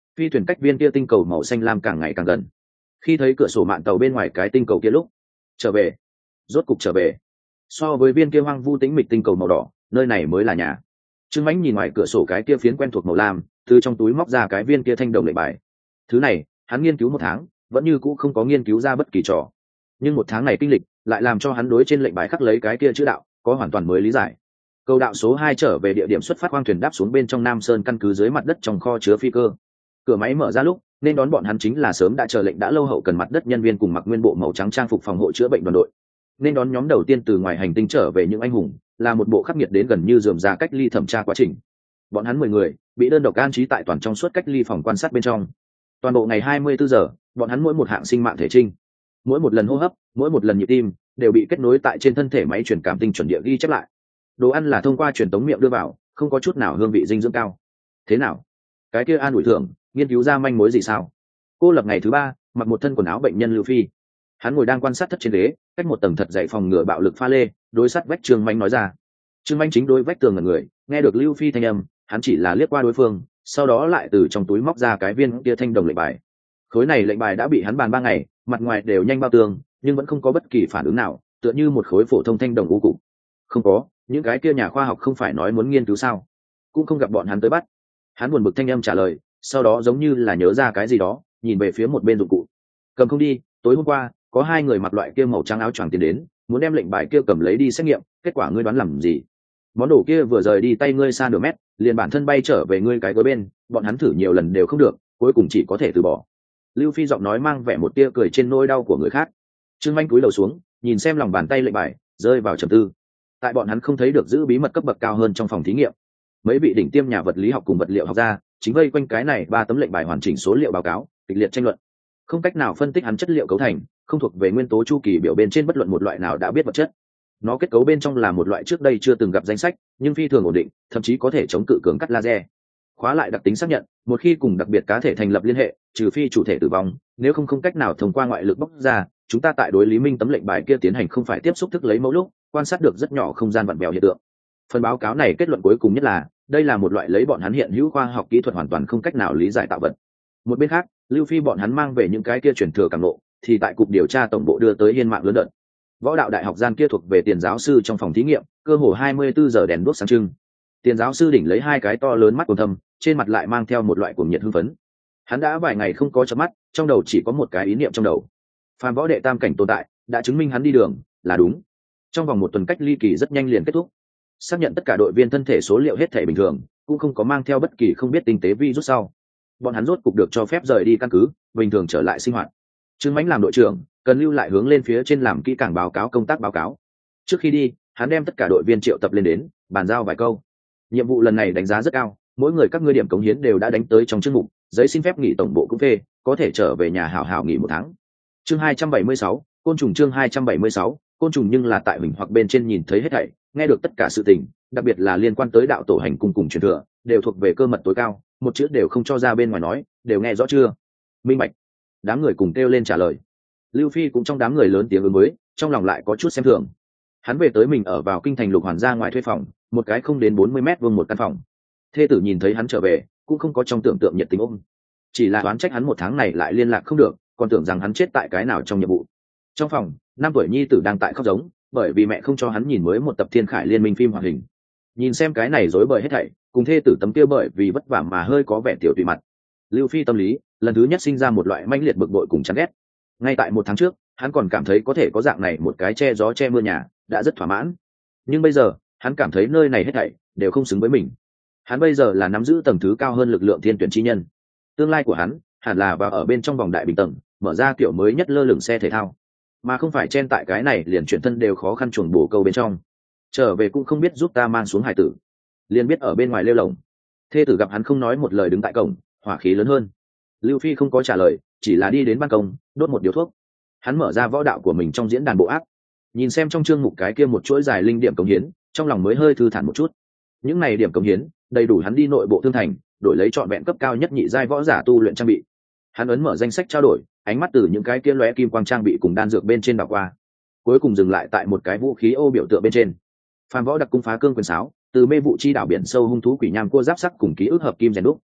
phi thuyền cách viên kia tinh cầu màu xanh lam càng ngày càng gần. Khi thấy cửa sổ mạn tàu bên ngoài cái tinh cầu kia lúc, trở về, rốt cục trở về. So với viên kia hoang vu tĩnh mịch tinh cầu màu đỏ, nơi này mới là nhà. Trương Mãnh nhìn ngoài cửa sổ cái kia phiến quen thuộc màu lam, từ trong túi móc ra cái viên kia thanh đồng lệnh bài. Thứ này, hắn nghiên cứu một tháng, vẫn như cũ không có nghiên cứu ra bất kỳ trò. Nhưng một tháng này kinh lịch, lại làm cho hắn đối trên lệnh bài khắc lấy cái kia chữ đạo, có hoàn toàn mới lý giải. Cầu đạo số hai trở về địa điểm xuất phát khoang thuyền đáp xuống bên trong Nam Sơn căn cứ dưới mặt đất trong kho chứa phi cơ. Cửa máy mở ra lúc, nên đón bọn hắn chính là sớm đã chờ lệnh đã lâu hậu cần mặt đất nhân viên cùng mặc nguyên bộ màu trắng trang phục phòng hộ chữa bệnh đoàn đội. Nên đón nhóm đầu tiên từ ngoài hành tinh trở về những anh hùng, là một bộ khắc nghiệt đến gần như rườm rà cách ly thẩm tra quá trình. Bọn hắn mười người bị đơn độc an trí tại toàn trong suốt cách ly phòng quan sát bên trong. Toàn bộ ngày hai mươi bốn giờ, bọn hắn mỗi một hạng sinh mạng thể trinh, mỗi một lần hô hấp, mỗi một lần nhịp tim đều bị kết nối tại trên thân thể máy truyền cảm tinh chuẩn địa ghi chép lại. Đồ ăn là thông qua truyền tống miệng đưa vào, không có chút nào hương vị dinh dưỡng cao. Thế nào? Cái kia an ủi thưởng, nghiên cứu ra manh mối gì sao? Cô lập ngày thứ ba, mặc một thân quần áo bệnh nhân Lưu Phi. Hắn ngồi đang quan sát thất trên ghế, cách một tầng thật dày phòng ngừa bạo lực pha lê, đối sát vách Trương Manh nói ra. Trương Manh chính đối vách tường ngẩn người, nghe được Lưu Phi thanh âm, hắn chỉ là liếc qua đối phương, sau đó lại từ trong túi móc ra cái viên kia thanh đồng lệnh bài. Khối này lệnh bài đã bị hắn bàn ba ngày, mặt ngoài đều nhanh bao tường, nhưng vẫn không có bất kỳ phản ứng nào, tựa như một khối phổ thông thanh đồng u cục. Không có, những cái kia nhà khoa học không phải nói muốn nghiên cứu sao? Cũng không gặp bọn hắn tới bắt. Hắn buồn bực thanh âm trả lời, sau đó giống như là nhớ ra cái gì đó, nhìn về phía một bên dụng cụ. Cầm không đi, tối hôm qua có hai người mặc loại kia màu trắng áo choàng tiến đến, muốn đem lệnh bài kia cầm lấy đi xét nghiệm, kết quả ngươi đoán làm gì? Món đồ kia vừa rời đi tay ngươi xa nửa mét, liền bản thân bay trở về ngươi cái gối bên, bọn hắn thử nhiều lần đều không được, cuối cùng chỉ có thể từ bỏ. Lưu Phi giọng nói mang vẻ một tia cười trên nỗi đau của người khác. Trương Manh cúi đầu xuống, nhìn xem lòng bàn tay lệnh bài, rơi vào trầm tư. Tại bọn hắn không thấy được giữ bí mật cấp bậc cao hơn trong phòng thí nghiệm, mấy vị đỉnh tiêm nhà vật lý học cùng vật liệu học gia chính vây quanh cái này ba tấm lệnh bài hoàn chỉnh số liệu báo cáo, kịch liệt tranh luận. Không cách nào phân tích hắn chất liệu cấu thành, không thuộc về nguyên tố chu kỳ biểu bên trên bất luận một loại nào đã biết vật chất. Nó kết cấu bên trong là một loại trước đây chưa từng gặp danh sách, nhưng phi thường ổn định, thậm chí có thể chống cự cường cắt laser. Khóa lại đặc tính xác nhận, một khi cùng đặc biệt cá thể thành lập liên hệ, trừ phi chủ thể tử vong, nếu không không cách nào thông qua ngoại lực bóc ra, chúng ta tại đối lý minh tấm lệnh bài kia tiến hành không phải tiếp xúc thức lấy mẫu lúc, quan sát được rất nhỏ không gian vặn vẹo hiện tượng. Phần báo cáo này kết luận cuối cùng nhất là, đây là một loại lấy bọn hắn hiện hữu khoa học kỹ thuật hoàn toàn không cách nào lý giải tạo vật. Một bên khác, Lưu Phi bọn hắn mang về những cái kia truyền thừa cảm ngộ, thì tại cục điều tra tổng bộ đưa tới hiên mạng lớn đợt. Võ đạo đại học gian kia thuộc về tiền giáo sư trong phòng thí nghiệm, cơ hồ hai mươi bốn giờ đèn đuốc sáng trưng. Tiền giáo sư đỉnh lấy hai cái to lớn mắt quầng thâm, trên mặt lại mang theo một loại cuồng nhiệt hưng phấn. Hắn đã vài ngày không có chớp mắt, trong đầu chỉ có một cái ý niệm trong đầu. Phàm võ đệ tam cảnh tồn tại, đã chứng minh hắn đi đường là đúng. Trong vòng một tuần cách ly kỳ rất nhanh liền kết thúc. Xác nhận tất cả đội viên thân thể số liệu hết thể bình thường, cũng không có mang theo bất kỳ không biết tinh tế virus sau. Bọn hắn rốt cục được cho phép rời đi căn cứ, bình thường trở lại sinh hoạt. Trương Mãnh làm đội trưởng, cần lưu lại hướng lên phía trên làm kỹ càng báo cáo công tác báo cáo. Trước khi đi, hắn đem tất cả đội viên triệu tập lên đến, bàn giao vài câu. Nhiệm vụ lần này đánh giá rất cao, mỗi người các ngươi điểm cống hiến đều đã đánh tới trong chương mục, giấy xin phép nghỉ tổng bộ cũng phê, có thể trở về nhà hảo hảo nghỉ một tháng. Chương hai trăm bảy mươi sáu, côn trùng chương hai trăm bảy mươi sáu, côn trùng nhưng là tại mình hoặc bên trên nhìn thấy hết thảy, nghe được tất cả sự tình, đặc biệt là liên quan tới đạo tổ hành cung cùng truyền thừa, đều thuộc về cơ mật tối cao, một chữ đều không cho ra bên ngoài nói, đều nghe rõ chưa? Minh bạch. Đám người cùng kêu lên trả lời. Lưu Phi cũng trong đám người lớn tiếng ứng với, trong lòng lại có chút xem thường. Hắn về tới mình ở vào kinh thành Lục Hoàn ra ngoài thuê phòng, một cái không đến bốn mươi mét vuông một căn phòng. Thê tử nhìn thấy hắn trở về, cũng không có trong tưởng tượng nhiệt tình ôm, chỉ là đoán trách hắn một tháng này lại liên lạc không được, còn tưởng rằng hắn chết tại cái nào trong nhiệm vụ. Trong phòng, năm tuổi nhi tử đang tại khóc giống, bởi vì mẹ không cho hắn nhìn mới một tập Thiên Khải Liên Minh phim hoạt hình. Nhìn xem cái này rối bời hết thảy, cùng thê tử tấm kia bởi vì vất vả mà hơi có vẻ tiểu tùy mặt. Lưu Phi tâm lý lần thứ nhất sinh ra một loại mãnh liệt bực bội cùng chán ghét. Ngay tại một tháng trước, hắn còn cảm thấy có thể có dạng này một cái che gió che mưa nhà đã rất thỏa mãn, nhưng bây giờ hắn cảm thấy nơi này hết thảy đều không xứng với mình. Hắn bây giờ là nắm giữ tầng thứ cao hơn lực lượng thiên tuyển chi nhân, tương lai của hắn hẳn là vào ở bên trong vòng đại bình tầng, mở ra kiểu mới nhất lơ lửng xe thể thao, mà không phải chen tại cái này liền chuyển thân đều khó khăn chuồn bổ câu bên trong. Trở về cũng không biết giúp ta mang xuống hải tử, liền biết ở bên ngoài lêu lồng. Thê tử gặp hắn không nói một lời đứng tại cổng, hỏa khí lớn hơn. Lưu Phi không có trả lời, chỉ là đi đến ban công đốt một điếu thuốc. Hắn mở ra võ đạo của mình trong diễn đàn bộ áp, nhìn xem trong chương mục cái kia một chuỗi dài linh điểm cống hiến, trong lòng mới hơi thư thản một chút. Những này điểm cống hiến đầy đủ hắn đi nội bộ thương thành, đổi lấy trọn vẹn cấp cao nhất nhị giai võ giả tu luyện trang bị. Hắn ấn mở danh sách trao đổi, ánh mắt từ những cái kia lóe kim quang trang bị cùng đan dược bên trên đảo qua, cuối cùng dừng lại tại một cái vũ khí ô biểu tượng bên trên. Phàm võ đặc cung phá cương quyền sáo, từ mê vụ chi đảo biển sâu hung thú quỷ nham cua giáp sắc cùng ký ức hợp kim rèn đúc.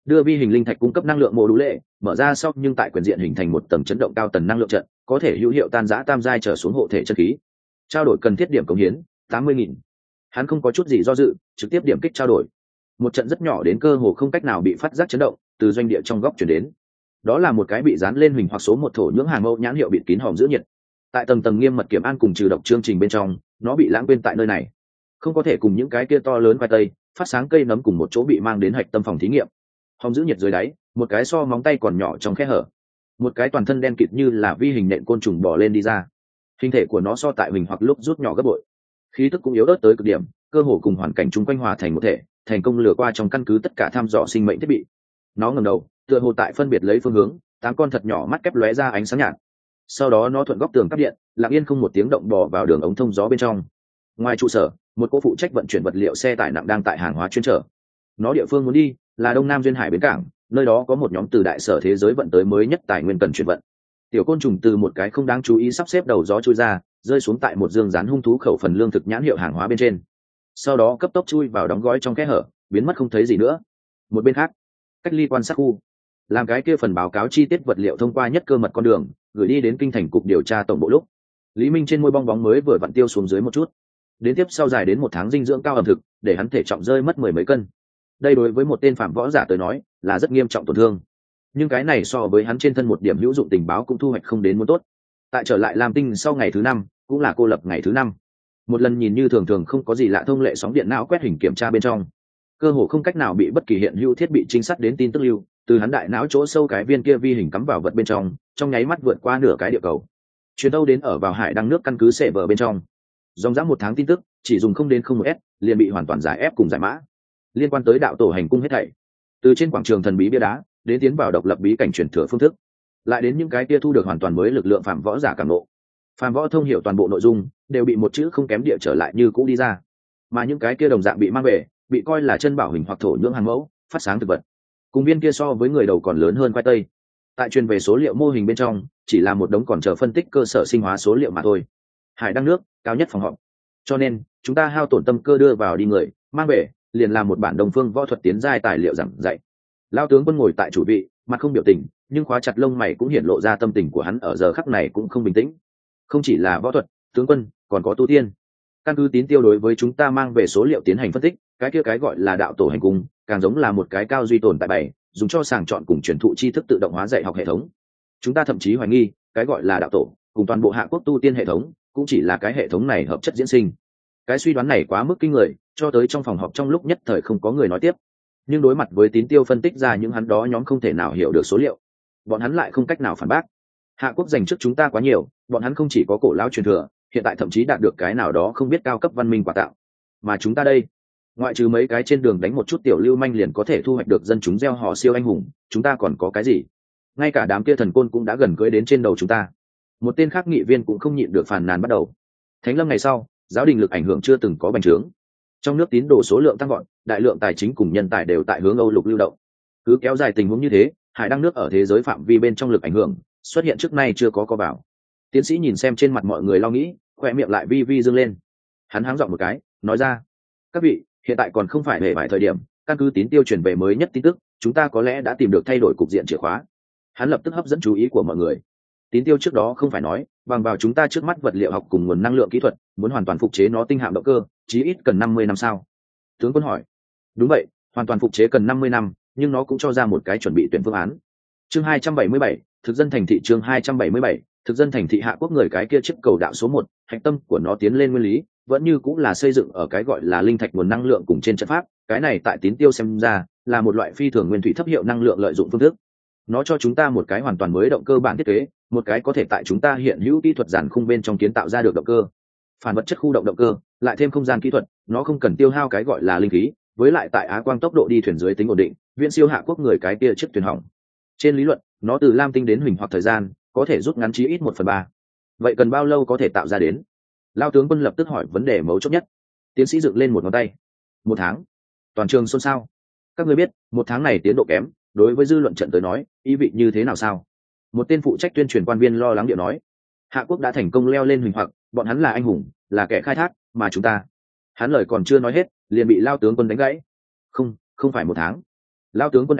đưa vi hình linh thạch cung cấp năng lượng mô đủ lệ mở ra sau, nhưng tại quyền diện hình thành một tầng chấn động cao tần năng lượng trận, có thể hữu hiệu tan giã tam giai trở xuống hộ thể chân khí. Trao đổi cần thiết điểm cống hiến tám mươi nghìn. Hắn không có chút gì do dự, trực tiếp điểm kích trao đổi. Một trận rất nhỏ đến cơ hồ không cách nào bị phát giác chấn động từ doanh địa trong góc chuyển đến. Đó là một cái bị dán lên huỳnh hoặc số một thổ nhưỡng hàng mẫu nhãn hiệu bịt kín hòm giữ nhiệt. Tại tầng tầng nghiêm mật kiểm an cùng trừ độc chương trình bên trong, nó bị lãng quên tại nơi này, không có thể cùng những cái kia to lớn khoai tây phát sáng cây nấm cùng một chỗ bị mang đến hạch tâm phòng thí nghiệm. Hòm giữ nhiệt dưới đáy, một cái so móng tay còn nhỏ trong khe hở, một cái toàn thân đen kịt như là vi hình nện côn trùng bò lên đi ra. Hình thể của nó so tại huỳnh hoặc lúc rút nhỏ gấp bội, khí tức cũng yếu ớt tới cực điểm, cơ hồ cùng hoàn cảnh chung quanh hòa thành một thể, thành công lừa qua trong căn cứ tất cả thăm dò sinh mệnh thiết bị. Nó ngẩng đầu, tựa hồ tại phân biệt lấy phương hướng, tám con thật nhỏ mắt kép lóe ra ánh sáng nhạt. Sau đó nó thuận góc tường cắp điện, lặng yên không một tiếng động bò vào đường ống thông gió bên trong. Ngoài trụ sở, một cô phụ trách vận chuyển vật liệu xe tải nặng đang tại hàng hóa chuyên chở. Nó địa phương muốn đi là Đông Nam duyên hải bến cảng, nơi đó có một nhóm từ đại sở thế giới vận tới mới nhất tài nguyên cần chuyển vận. Tiểu côn trùng từ một cái không đáng chú ý sắp xếp đầu gió chui ra, rơi xuống tại một dương dán hung thú khẩu phần lương thực nhãn hiệu hàng hóa bên trên. Sau đó cấp tốc chui vào đóng gói trong kẽ hở, biến mất không thấy gì nữa. Một bên khác, cách ly quan sát khu, làm cái kia phần báo cáo chi tiết vật liệu thông qua nhất cơ mật con đường gửi đi đến kinh thành cục điều tra tổng bộ lúc, Lý Minh trên môi bong bóng mới vừa vặn tiêu xuống dưới một chút. Đến tiếp sau dài đến một tháng dinh dưỡng cao ẩm thực để hắn thể trọng rơi mất mười mấy cân. Đây đối với một tên phạm võ giả tới nói là rất nghiêm trọng tổn thương, nhưng cái này so với hắn trên thân một điểm hữu dụng tình báo cũng thu hoạch không đến muốn tốt. Tại trở lại Lam Tinh sau ngày thứ năm, cũng là cô lập ngày thứ năm, một lần nhìn như thường thường không có gì lạ thông lệ sóng điện não quét hình kiểm tra bên trong, cơ hồ không cách nào bị bất kỳ hiện hữu thiết bị trinh sát đến tin tức lưu từ hắn đại não chỗ sâu cái viên kia vi hình cắm vào vật bên trong, trong nháy mắt vượt qua nửa cái địa cầu, chuyến đâu đến ở vào hải đăng nước căn cứ sệ vở bên trong. Dòng dã một tháng tin tức chỉ dùng không đến không một s liền bị hoàn toàn giải ép cùng giải mã, liên quan tới đạo tổ hành cung hết thảy, từ trên quảng trường thần bí bia đá đến tiến vào độc lập bí cảnh truyền thừa phương thức, lại đến những cái kia thu được hoàn toàn mới lực lượng phạm võ giả cảm nộ, phạm võ thông hiểu toàn bộ nội dung đều bị một chữ không kém địa trở lại như cũ đi ra. Mà những cái kia đồng dạng bị mang về, bị coi là chân bảo hình hoặc thổ nhưỡng hàng mẫu phát sáng thực vật, cùng viên kia so với người đầu còn lớn hơn khoai tây, tại truyền về số liệu mô hình bên trong chỉ là một đống còn chờ phân tích cơ sở sinh hóa số liệu mà thôi. Hải đăng nước cao nhất phòng họp, cho nên chúng ta hao tổn tâm cơ đưa vào đi người mang về liền là một bản đồng phương võ thuật tiến giai tài liệu giảng dạy. Lao tướng quân ngồi tại chủ vị, mặt không biểu tình, nhưng khóa chặt lông mày cũng hiển lộ ra tâm tình của hắn ở giờ khắc này cũng không bình tĩnh. Không chỉ là võ thuật, tướng quân còn có tu tiên. Căn cứ tín tiêu đối với chúng ta mang về số liệu tiến hành phân tích, cái kia cái gọi là đạo tổ hành cung càng giống là một cái cao duy tồn tại bày, dùng cho sàng chọn cùng truyền thụ tri thức tự động hóa dạy học hệ thống. Chúng ta thậm chí hoài nghi cái gọi là đạo tổ cùng toàn bộ hạ quốc tu tiên hệ thống cũng chỉ là cái hệ thống này hợp chất diễn sinh. Cái suy đoán này quá mức kinh người, cho tới trong phòng họp trong lúc nhất thời không có người nói tiếp. Nhưng đối mặt với tín tiêu phân tích ra những hắn đó nhóm không thể nào hiểu được số liệu, bọn hắn lại không cách nào phản bác. Hạ quốc dành trước chúng ta quá nhiều, bọn hắn không chỉ có cổ lão truyền thừa, hiện tại thậm chí đạt được cái nào đó không biết cao cấp văn minh quà tặng. Mà chúng ta đây, ngoại trừ mấy cái trên đường đánh một chút tiểu lưu manh liền có thể thu hoạch được dân chúng gieo họ siêu anh hùng, chúng ta còn có cái gì? Ngay cả đám kia thần côn cũng đã gần cưỡi đến trên đầu chúng ta. Một tên khác nghị viên cũng không nhịn được phàn nàn bắt đầu. Thánh lâm ngày sau, giáo đình lực ảnh hưởng chưa từng có bành trướng. Trong nước tín đồ số lượng tăng gọn, đại lượng tài chính cùng nhân tài đều tại hướng Âu lục lưu động. Cứ kéo dài tình huống như thế, hải đăng nước ở thế giới phạm vi bên trong lực ảnh hưởng xuất hiện trước nay chưa có có bảo. Tiến sĩ nhìn xem trên mặt mọi người lo nghĩ, khỏe miệng lại vi vi dương lên. Hắn háng giọng một cái, nói ra: các vị, hiện tại còn không phải hệ vài thời điểm, căn cứ tín tiêu truyền về mới nhất tin tức, chúng ta có lẽ đã tìm được thay đổi cục diện chìa khóa. Hắn lập tức hấp dẫn chú ý của mọi người. Tín tiêu trước đó không phải nói bằng vào chúng ta trước mắt vật liệu học cùng nguồn năng lượng kỹ thuật muốn hoàn toàn phục chế nó tinh hạm động cơ chí ít cần năm mươi năm sao? Tướng quân hỏi. Đúng vậy, hoàn toàn phục chế cần năm mươi năm, nhưng nó cũng cho ra một cái chuẩn bị tuyển phương án. Chương hai trăm bảy mươi bảy, thực dân thành thị. Chương hai trăm bảy mươi bảy, thực dân thành thị. Hạ quốc người cái kia chiếc cầu đạo số một, hạch tâm của nó tiến lên nguyên lý vẫn như cũng là xây dựng ở cái gọi là linh thạch nguồn năng lượng cùng trên trận pháp. Cái này tại tín tiêu xem ra là một loại phi thường nguyên thủy thấp hiệu năng lượng lợi dụng phương thức. Nó cho chúng ta một cái hoàn toàn mới động cơ bản thiết kế, một cái có thể tại chúng ta hiện hữu kỹ thuật giản khung bên trong kiến tạo ra được động cơ. Phản vật chất khu động động cơ, lại thêm không gian kỹ thuật, nó không cần tiêu hao cái gọi là linh khí, với lại tại á quang tốc độ đi thuyền dưới tính ổn định, viễn siêu hạ quốc người cái kia chiếc thuyền hỏng. Trên lý luận, nó từ Lam Tinh đến Huỳnh hoặc thời gian có thể rút ngắn chí ít một phần ba. Vậy cần bao lâu có thể tạo ra đến? Lao tướng quân lập tức hỏi vấn đề mấu chốt nhất. Tiến sĩ dựng lên một ngón tay. Một tháng. Toàn trường xôn xao. Các ngươi biết, một tháng này tiến độ kém, đối với dư luận trận tới nói, ý vị như thế nào sao? Một tên phụ trách tuyên truyền quan viên lo lắng điệu nói: Hạ quốc đã thành công leo lên Huỳnh hoặc, bọn hắn là anh hùng, là kẻ khai thác, mà chúng ta. Hắn lời còn chưa nói hết, liền bị Lao tướng quân đánh gãy. Không, không phải một tháng. Lao tướng quân ánh mắt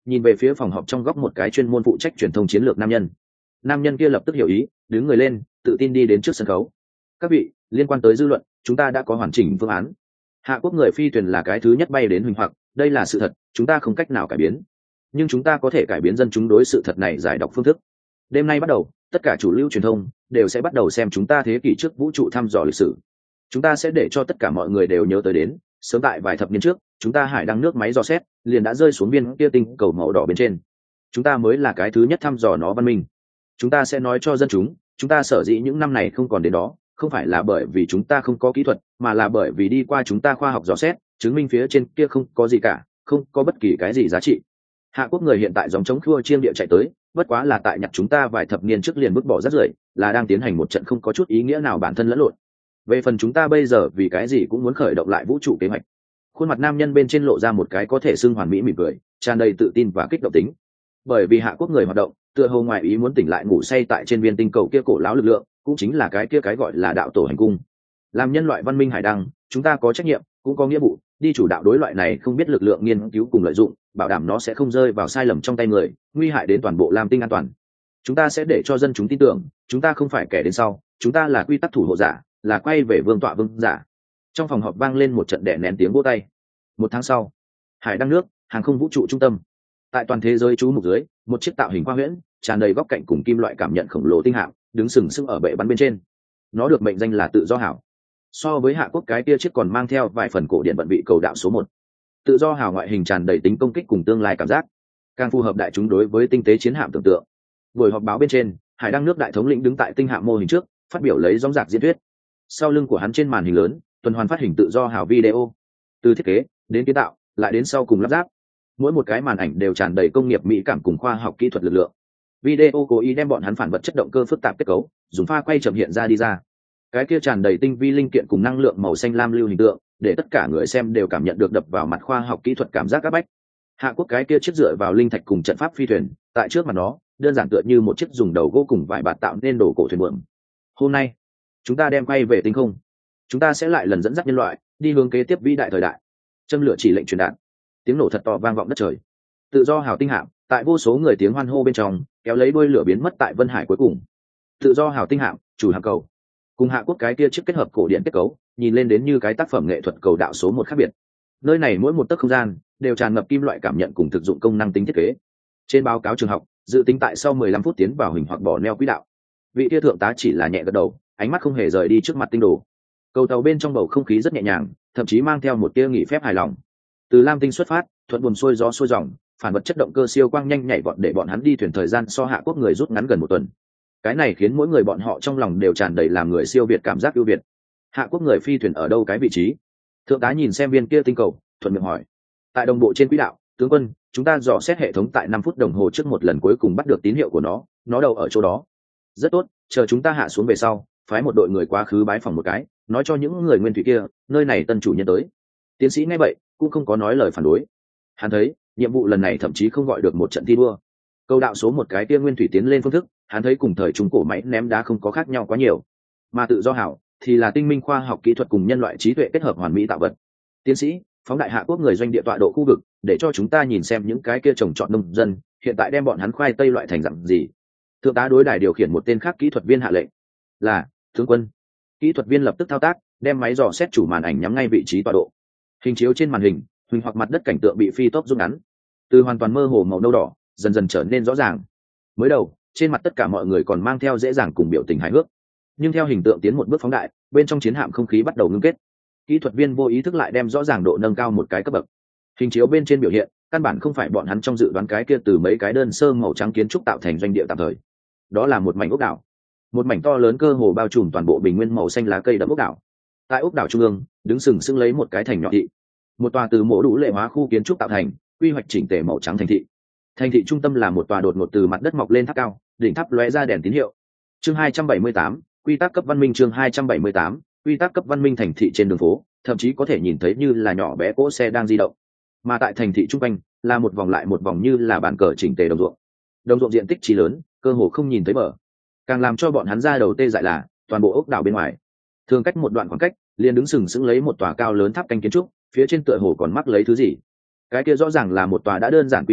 nhìn về phía phòng họp trong góc một cái chuyên môn phụ trách truyền thông chiến lược nam nhân. Nam nhân kia lập tức hiểu ý, đứng người lên, tự tin đi đến trước sân khấu. Các vị, liên quan tới dư luận, chúng ta đã có hoàn chỉnh phương án. Hạ Quốc người phi thuyền là cái thứ nhất bay đến Huỳnh Hoặc, đây là sự thật, chúng ta không cách nào cải biến. Nhưng chúng ta có thể cải biến dân chúng đối sự thật này giải đọc phương thức. Đêm nay bắt đầu, tất cả chủ lưu truyền thông đều sẽ bắt đầu xem chúng ta thế kỷ trước vũ trụ thăm dò lịch sử. Chúng ta sẽ để cho tất cả mọi người đều nhớ tới đến, sớm tại vài thập niên trước, chúng ta hải đăng nước máy dò xét, liền đã rơi xuống viên kia tinh cầu màu đỏ bên trên. Chúng ta mới là cái thứ nhất thăm dò nó văn minh. Chúng ta sẽ nói cho dân chúng, chúng ta sở dĩ những năm này không còn đến đó, không phải là bởi vì chúng ta không có kỹ thuật, mà là bởi vì đi qua chúng ta khoa học dò xét, chứng minh phía trên kia không có gì cả, không có bất kỳ cái gì giá trị. Hạ Quốc người hiện tại dòng chống khua chiêng địa chạy tới, bất quá là tại nhặt chúng ta vài thập niên trước liền vứt bỏ rất rưởi, là đang tiến hành một trận không có chút ý nghĩa nào bản thân lẫn lộn. Về phần chúng ta bây giờ vì cái gì cũng muốn khởi động lại vũ trụ kế hoạch. Khuôn mặt nam nhân bên trên lộ ra một cái có thể xưng hoàn mỹ mỉm cười, tràn đầy tự tin và kích động tính. Bởi vì Hạ Quốc người hoạt động, tựa hồ ngoài ý muốn tỉnh lại ngủ say tại trên viên tinh cầu kia cổ lão lực lượng, cũng chính là cái kia cái gọi là đạo tổ hành cung. Làm nhân loại văn minh hải đăng, chúng ta có trách nhiệm, cũng có nghĩa vụ, đi chủ đạo đối loại này không biết lực lượng nghiên cứu cùng lợi dụng, bảo đảm nó sẽ không rơi vào sai lầm trong tay người, nguy hại đến toàn bộ Lam Tinh an toàn. Chúng ta sẽ để cho dân chúng tin tưởng, chúng ta không phải kẻ đến sau, chúng ta là quy tắc thủ hộ giả, là quay về vương tọa vương giả. Trong phòng họp vang lên một trận đè nén tiếng vỗ tay. Một tháng sau, hải đăng nước, hàng không vũ trụ trung tâm. Tại toàn thế giới chú mục dưới, một chiếc tạo hình khoa huyễn, tràn đầy góc cạnh cùng kim loại cảm nhận khổng lồ tinh hạm, đứng sừng sững ở bệ bắn bên trên. Nó được mệnh danh là tự do hảo. So với Hạ Quốc cái kia chiếc còn mang theo vài phần cổ điển vận vị cầu đạo số một. Tự do hào ngoại hình tràn đầy tính công kích cùng tương lai cảm giác, càng phù hợp đại chúng đối với tinh tế chiến hạm tưởng tượng. Buổi họp báo bên trên, hải đăng nước đại thống lĩnh đứng tại tinh hạm mô hình trước, phát biểu lấy dõng dạc diễn thuyết. Sau lưng của hắn trên màn hình lớn, tuần hoàn phát hình tự do hào video. Từ thiết kế đến kiến tạo, lại đến sau cùng lắp ráp, mỗi một cái màn ảnh đều tràn đầy công nghiệp mỹ cảm cùng khoa học kỹ thuật lực lượng. Video cố ý đem bọn hắn phản vật chất động cơ phức tạp kết cấu, dùng pha quay chậm hiện ra đi ra. Cái kia tràn đầy tinh vi linh kiện cùng năng lượng màu xanh lam lưu hình tượng, để tất cả người xem đều cảm nhận được đập vào mặt khoa học kỹ thuật cảm giác áp bách. Hạ Quốc cái kia chiếc dựa vào linh thạch cùng trận pháp phi thuyền, tại trước mặt nó, đơn giản tựa như một chiếc dùng đầu gỗ cùng vải bạt tạo nên đồ cổ thuyền buồm. Hôm nay, chúng ta đem quay về tinh không. Chúng ta sẽ lại lần dẫn dắt nhân loại đi hướng kế tiếp vĩ đại thời đại. Châm lửa chỉ lệnh truyền đạt. Tiếng nổ thật to vang vọng đất trời. Tự do hào tinh hạm, tại vô số người tiếng hoan hô bên trong, kéo lấy đuôi lửa biến mất tại Vân Hải cuối cùng. Tự do hào tinh hạm, chủ hạm cầu. Cùng Hạ Quốc cái kia chiếc kết hợp cổ điển kết cấu, nhìn lên đến như cái tác phẩm nghệ thuật cầu đạo số một khác biệt. Nơi này mỗi một tấc không gian đều tràn ngập kim loại cảm nhận cùng thực dụng công năng tính thiết kế. Trên báo cáo trường học, dự tính tại sau mười lăm phút tiến vào hình hoặc bỏ neo quỹ đạo. Vị tia thượng tá chỉ là nhẹ gật đầu, ánh mắt không hề rời đi trước mặt tinh đồ. Cầu tàu bên trong bầu không khí rất nhẹ nhàng, thậm chí mang theo một tia nghỉ phép hài lòng. Từ Lam Tinh xuất phát, thuận buồm xuôi gió xuôi dòng, phản vật chất động cơ siêu quang nhanh nhạy vọt để bọn hắn đi thuyền thời gian so Hạ Quốc người rút ngắn gần một tuần. Cái này khiến mỗi người bọn họ trong lòng đều tràn đầy làm người siêu việt cảm giác ưu việt. Hạ Quốc người phi thuyền ở đâu cái vị trí? Thượng tá nhìn xem viên kia tinh cầu, thuận miệng hỏi. Tại đồng bộ trên quỹ đạo, tướng quân, chúng ta dò xét hệ thống tại năm phút đồng hồ trước một lần cuối cùng bắt được tín hiệu của nó, nó đầu ở chỗ đó. Rất tốt, chờ chúng ta hạ xuống về sau, phái một đội người quá khứ bái phòng một cái, nói cho những người nguyên thủy kia, nơi này tân chủ nhân tới. Tiến sĩ nghe vậy, cũng không có nói lời phản đối. Hắn thấy, nhiệm vụ lần này thậm chí không gọi được một trận thi đua. Câu đạo số một cái kia nguyên thủy tiến lên phương thức, hắn thấy cùng thời trung cổ máy ném đá không có khác nhau quá nhiều. Mà tự do hảo thì là tinh minh khoa học kỹ thuật cùng nhân loại trí tuệ kết hợp hoàn mỹ tạo vật. Tiến sĩ, phóng đại Hạ Quốc người doanh địa tọa độ khu vực, để cho chúng ta nhìn xem những cái kia trồng trọt nông dân, hiện tại đem bọn hắn khoai tây loại thành dạng gì. Thượng tá đối đài điều khiển một tên khác kỹ thuật viên hạ lệnh. Là, tướng quân. Kỹ thuật viên lập tức thao tác, đem máy dò xét chủ màn ảnh nhắm ngay vị trí tọa độ. Hình chiếu trên màn hình, hình hoặc mặt đất cảnh tượng bị phi tốc rút ngắn, từ hoàn toàn mơ hồ màu nâu đỏ dần dần trở nên rõ ràng. Mới đầu, trên mặt tất cả mọi người còn mang theo dễ dàng cùng biểu tình hài hước, nhưng theo hình tượng tiến một bước phóng đại, bên trong chiến hạm không khí bắt đầu ngưng kết. Kỹ thuật viên vô ý thức lại đem rõ ràng độ nâng cao một cái cấp bậc. Hình chiếu bên trên biểu hiện, căn bản không phải bọn hắn trong dự đoán cái kia từ mấy cái đơn sơ màu trắng kiến trúc tạo thành doanh địa tạm thời. Đó là một mảnh ốc đảo, một mảnh to lớn cơ hồ bao trùm toàn bộ bình nguyên màu xanh lá cây đậm ốc đảo. Tại ốc đảo trung ương, đứng sừng sững lấy một cái thành nhỏ thị, một tòa từ mổ đủ lệ hóa khu kiến trúc tạo thành, quy hoạch chỉnh tề màu trắng thành thị. Thành thị trung tâm là một tòa đột ngột từ mặt đất mọc lên tháp cao, đỉnh tháp lóe ra đèn tín hiệu. Chương hai trăm bảy mươi tám, quy tắc cấp văn minh. Chương hai trăm bảy mươi tám, quy tắc cấp văn minh. Thành thị trên đường phố, thậm chí có thể nhìn thấy như là nhỏ bé cỗ xe đang di động. Mà tại thành thị trung quanh, là một vòng lại một vòng như là bàn cờ chỉnh tề đồng ruộng. Đồng ruộng diện tích chí lớn, cơ hồ không nhìn thấy bờ. Càng làm cho bọn hắn ra đầu tê dại là, toàn bộ ốc đảo bên ngoài, thường cách một đoạn khoảng cách, liền đứng sừng sững lấy một tòa cao lớn tháp canh kiến trúc, phía trên tựa hồ còn mắc lấy thứ gì. Cái kia rõ ràng là một tòa đã đơn giản quy mô,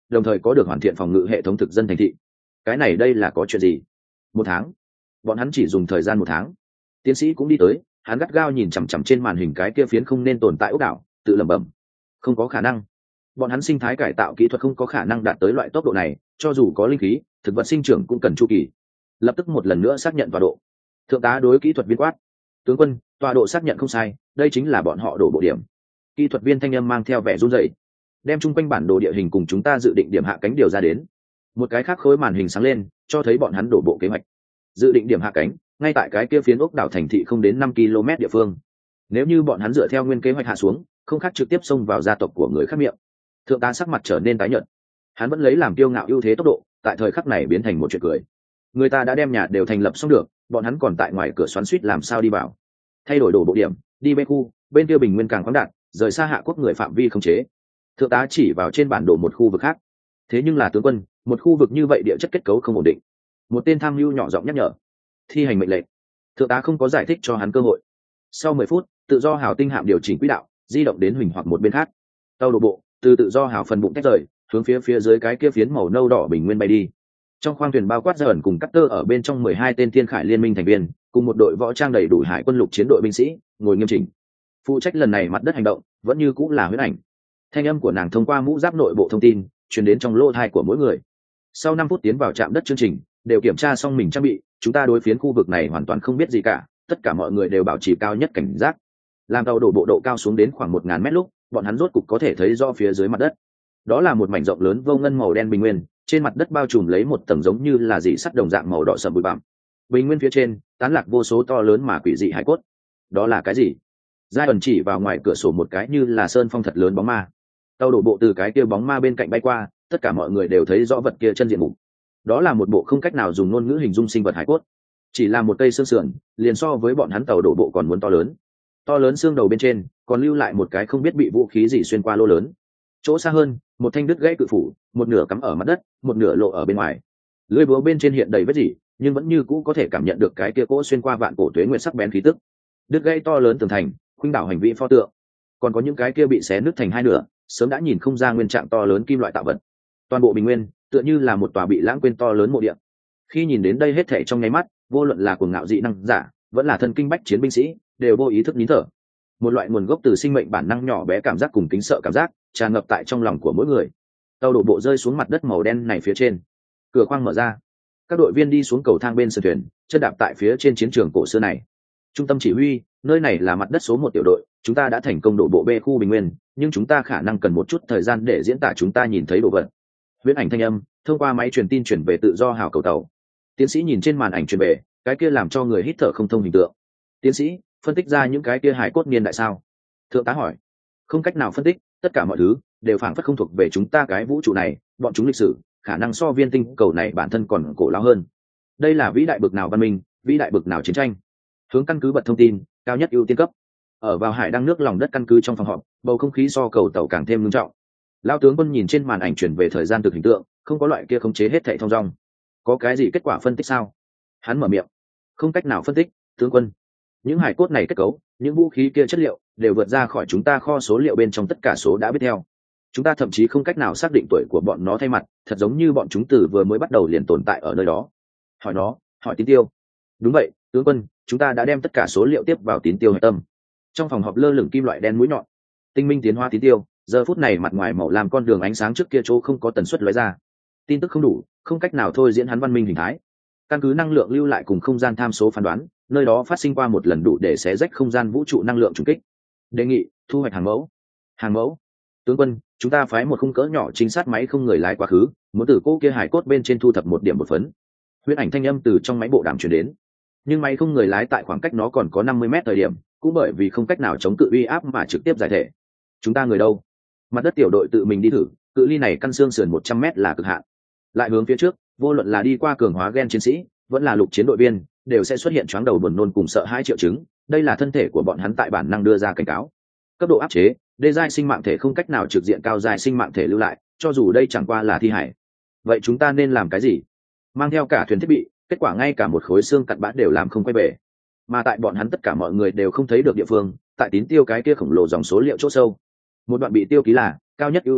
đồng thời có được hoàn thiện phòng ngự hệ thống thực dân thành thị. Cái này đây là có chuyện gì? Một tháng? Bọn hắn chỉ dùng thời gian một tháng. Tiến sĩ cũng đi tới, hắn gắt gao nhìn chằm chằm trên màn hình cái kia phiến không nên tồn tại ốc đảo, tự lẩm bẩm, không có khả năng. Bọn hắn sinh thái cải tạo kỹ thuật không có khả năng đạt tới loại tốc độ này, cho dù có linh khí, thực vật sinh trưởng cũng cần chu kỳ. Lập tức một lần nữa xác nhận tọa độ. Thượng tá đối kỹ thuật viên quát, tướng quân, tọa độ xác nhận không sai, đây chính là bọn họ đổ bộ điểm. Kỹ thuật viên thanh âm mang theo vẻ run rẩy, đem chung quanh bản đồ địa hình cùng chúng ta dự định điểm hạ cánh điều ra đến. Một cái khác khối màn hình sáng lên, cho thấy bọn hắn đổ bộ kế hoạch. Dự định điểm hạ cánh ngay tại cái kia phiến ốc đảo thành thị không đến năm ki lô mét địa phương. Nếu như bọn hắn dựa theo nguyên kế hoạch hạ xuống, không khác trực tiếp xông vào gia tộc của người khác miệng. Thượng tá sắc mặt trở nên tái nhợt. Hắn vẫn lấy làm kiêu ngạo ưu thế tốc độ, tại thời khắc này biến thành một chuyện cười. Người ta đã đem nhà đều thành lập xong được, bọn hắn còn tại ngoài cửa xoắn xuýt làm sao đi vào. Thay đổi đổ bộ điểm, đi bên khu, bên kia bình nguyên càng khoáng đạt, rời xa hạ quốc người phạm vi không chế. Thượng tá chỉ vào trên bản đồ một khu vực khác. Thế nhưng là tướng quân, một khu vực như vậy địa chất kết cấu không ổn định. Một tên tham mưu nhỏ giọng nhắc nhở. Thi hành mệnh lệnh. Thượng tá không có giải thích cho hắn cơ hội. Sau mười phút, tự do hào tinh hạm điều chỉnh quỹ đạo, di động đến huỳnh hoặc một bên khác. Tàu đổ bộ từ tự do hào phần bụng tách rời, hướng phía phía dưới cái kia phiến màu nâu đỏ bình nguyên bay đi. Trong khoang thuyền bao quát ra ẩn cùng cắt tơ ở bên trong mười hai tên thiên khải liên minh thành viên, cùng một đội võ trang đầy đủ hải quân lục chiến đội binh sĩ, ngồi nghiêm chỉnh. Phụ trách lần này mặt đất hành động, vẫn như cũng là Huyễn Ảnh. Thanh âm của nàng thông qua mũ giáp nội bộ thông tin, truyền đến trong lỗ tai của mỗi người. Sau năm phút tiến vào trạm đất chương trình, đều kiểm tra xong mình trang bị, chúng ta đối phiến khu vực này hoàn toàn không biết gì cả, tất cả mọi người đều bảo trì cao nhất cảnh giác. Làm tàu đổ bộ độ cao xuống đến khoảng một ngàn mét lúc, bọn hắn rốt cục có thể thấy rõ phía dưới mặt đất. Đó là một mảnh rộng lớn vô ngân màu đen bình nguyên, trên mặt đất bao trùm lấy một tầng giống như là dị sắt đồng dạng màu đỏ sẫm bụi bặm. Bình nguyên phía trên, tán lạc vô số to lớn mà quỷ dị hải cốt. Đó là cái gì? Giai ẩn chỉ vào ngoài cửa sổ một cái như là sơn phong thật lớn bóng ma. Tàu đổ bộ từ cái kia bóng ma bên cạnh bay qua, tất cả mọi người đều thấy rõ vật kia chân diện mục. Đó là một bộ không cách nào dùng ngôn ngữ hình dung sinh vật hải cốt, chỉ là một cây xương sườn, liền so với bọn hắn tàu đổ bộ còn muốn to lớn. To lớn xương đầu bên trên còn lưu lại một cái không biết bị vũ khí gì xuyên qua lỗ lớn. Chỗ xa hơn, một thanh đứt gãy cự phủ, một nửa cắm ở mặt đất, một nửa lộ ở bên ngoài. Lưỡi búa bên trên hiện đầy vết rỉ, nhưng vẫn như cũ có thể cảm nhận được cái kia cỗ xuyên qua vạn cổ tuế nguyệt sắc bén khí tức. Đứt gãy to lớn tường thành, khuynh đảo hành vi pho tượng, còn có những cái kia bị xé nứt thành hai nửa, sớm đã nhìn không ra nguyên trạng to lớn kim loại tạo vật. Toàn bộ bình nguyên tựa như là một tòa bị lãng quên to lớn mộ địa. Khi nhìn đến đây hết thảy trong nháy mắt, vô luận là cuồng ngạo dị năng giả, vẫn là thân kinh bách chiến binh sĩ, đều vô ý thức nín thở. Một loại nguồn gốc từ sinh mệnh bản năng nhỏ bé cảm giác cùng kính sợ cảm giác tràn ngập tại trong lòng của mỗi người. Tàu đổ bộ rơi xuống mặt đất màu đen này phía trên, cửa khoang mở ra, các đội viên đi xuống cầu thang bên sườn thuyền, chân đạp tại phía trên chiến trường cổ xưa này. Trung tâm chỉ huy, nơi này là mặt đất số một tiểu đội, chúng ta đã thành công đổ bộ B khu bình nguyên, nhưng chúng ta khả năng cần một chút thời gian để diễn tả chúng ta nhìn thấy đồ vật. Huyễn Ảnh thanh âm thông qua máy truyền tin chuyển về tự do hào cầu tàu. Tiến sĩ nhìn trên màn ảnh truyền về, cái kia làm cho người hít thở không thông hình tượng. Tiến sĩ phân tích ra những cái kia hải cốt niên đại sao? Thượng tá hỏi. Không cách nào phân tích, tất cả mọi thứ đều phảng phất không thuộc về chúng ta cái vũ trụ này, bọn chúng lịch sử khả năng so viên tinh cầu này bản thân còn cổ lão hơn. Đây là vĩ đại bực nào văn minh, vĩ đại bực nào chiến tranh. Hướng căn cứ bật thông tin, cao nhất ưu tiên cấp. Ở vào hải đăng nước lòng đất căn cứ trong phòng họp, bầu không khí so cầu tàu càng thêm nghiêm trọng. Lão tướng quân nhìn trên màn ảnh chuyển về thời gian thực hình tượng, không có loại kia khống chế hết thảy thông dong. Có cái gì kết quả phân tích sao? Hắn mở miệng. Không cách nào phân tích, tướng quân. Những hải cốt này kết cấu, những vũ khí kia chất liệu đều vượt ra khỏi chúng ta kho số liệu bên trong tất cả số đã biết theo. Chúng ta thậm chí không cách nào xác định tuổi của bọn nó thay mặt, thật giống như bọn chúng từ vừa mới bắt đầu liền tồn tại ở nơi đó. Hỏi nó, hỏi tín tiêu. Đúng vậy, tướng quân, chúng ta đã đem tất cả số liệu tiếp vào tín tiêu hạch tâm. Trong phòng họp lơ lửng kim loại đen mũi nhọn, tinh minh tiến hóa tín tiêu, giờ phút này mặt ngoài màu làm con đường ánh sáng trước kia chỗ không có tần suất lóe ra. Tin tức không đủ, không cách nào thôi diễn hắn văn minh hình thái. Căn cứ năng lượng lưu lại cùng không gian tham số phán đoán, nơi đó phát sinh qua một lần đủ để xé rách không gian vũ trụ năng lượng trùng kích. Đề nghị thu hoạch hàng mẫu. Hàng mẫu. Tướng quân, chúng ta phái một khung cỡ nhỏ trinh sát máy không người lái quá khứ, muốn từ cô kia hải cốt bên trên thu thập một điểm một phấn. Huyễn Ảnh thanh âm từ trong máy bộ đàm truyền đến. Nhưng máy không người lái tại khoảng cách nó còn có năm mươi mét thời điểm, cũng bởi vì không cách nào chống cự uy áp mà trực tiếp giải thể. Chúng ta người đâu? Mặt đất tiểu đội tự mình đi thử, cự ly này căn xương sườn một trăm mét là cực hạn. Lại hướng phía trước, vô luận là đi qua cường hóa gen chiến sĩ, vẫn là lục chiến đội viên, đều sẽ xuất hiện choáng đầu buồn nôn cùng sợ hãi triệu chứng. Đây là thân thể của bọn hắn tại bản năng đưa ra cảnh cáo. Cấp độ áp chế, đê giai sinh mạng thể không cách nào trực diện cao giai sinh mạng thể lưu lại, cho dù đây chẳng qua là thi hải. Vậy chúng ta nên làm cái gì? Mang theo cả thuyền thiết bị, kết quả ngay cả một khối xương cặn bã đều làm không quay về. Mà tại bọn hắn tất cả mọi người đều không thấy được địa phương, tại tín tiêu cái kia khổng lồ dòng số liệu chỗ sâu. Một đoạn bị tiêu ký là cao nhất ưu tiên cấp,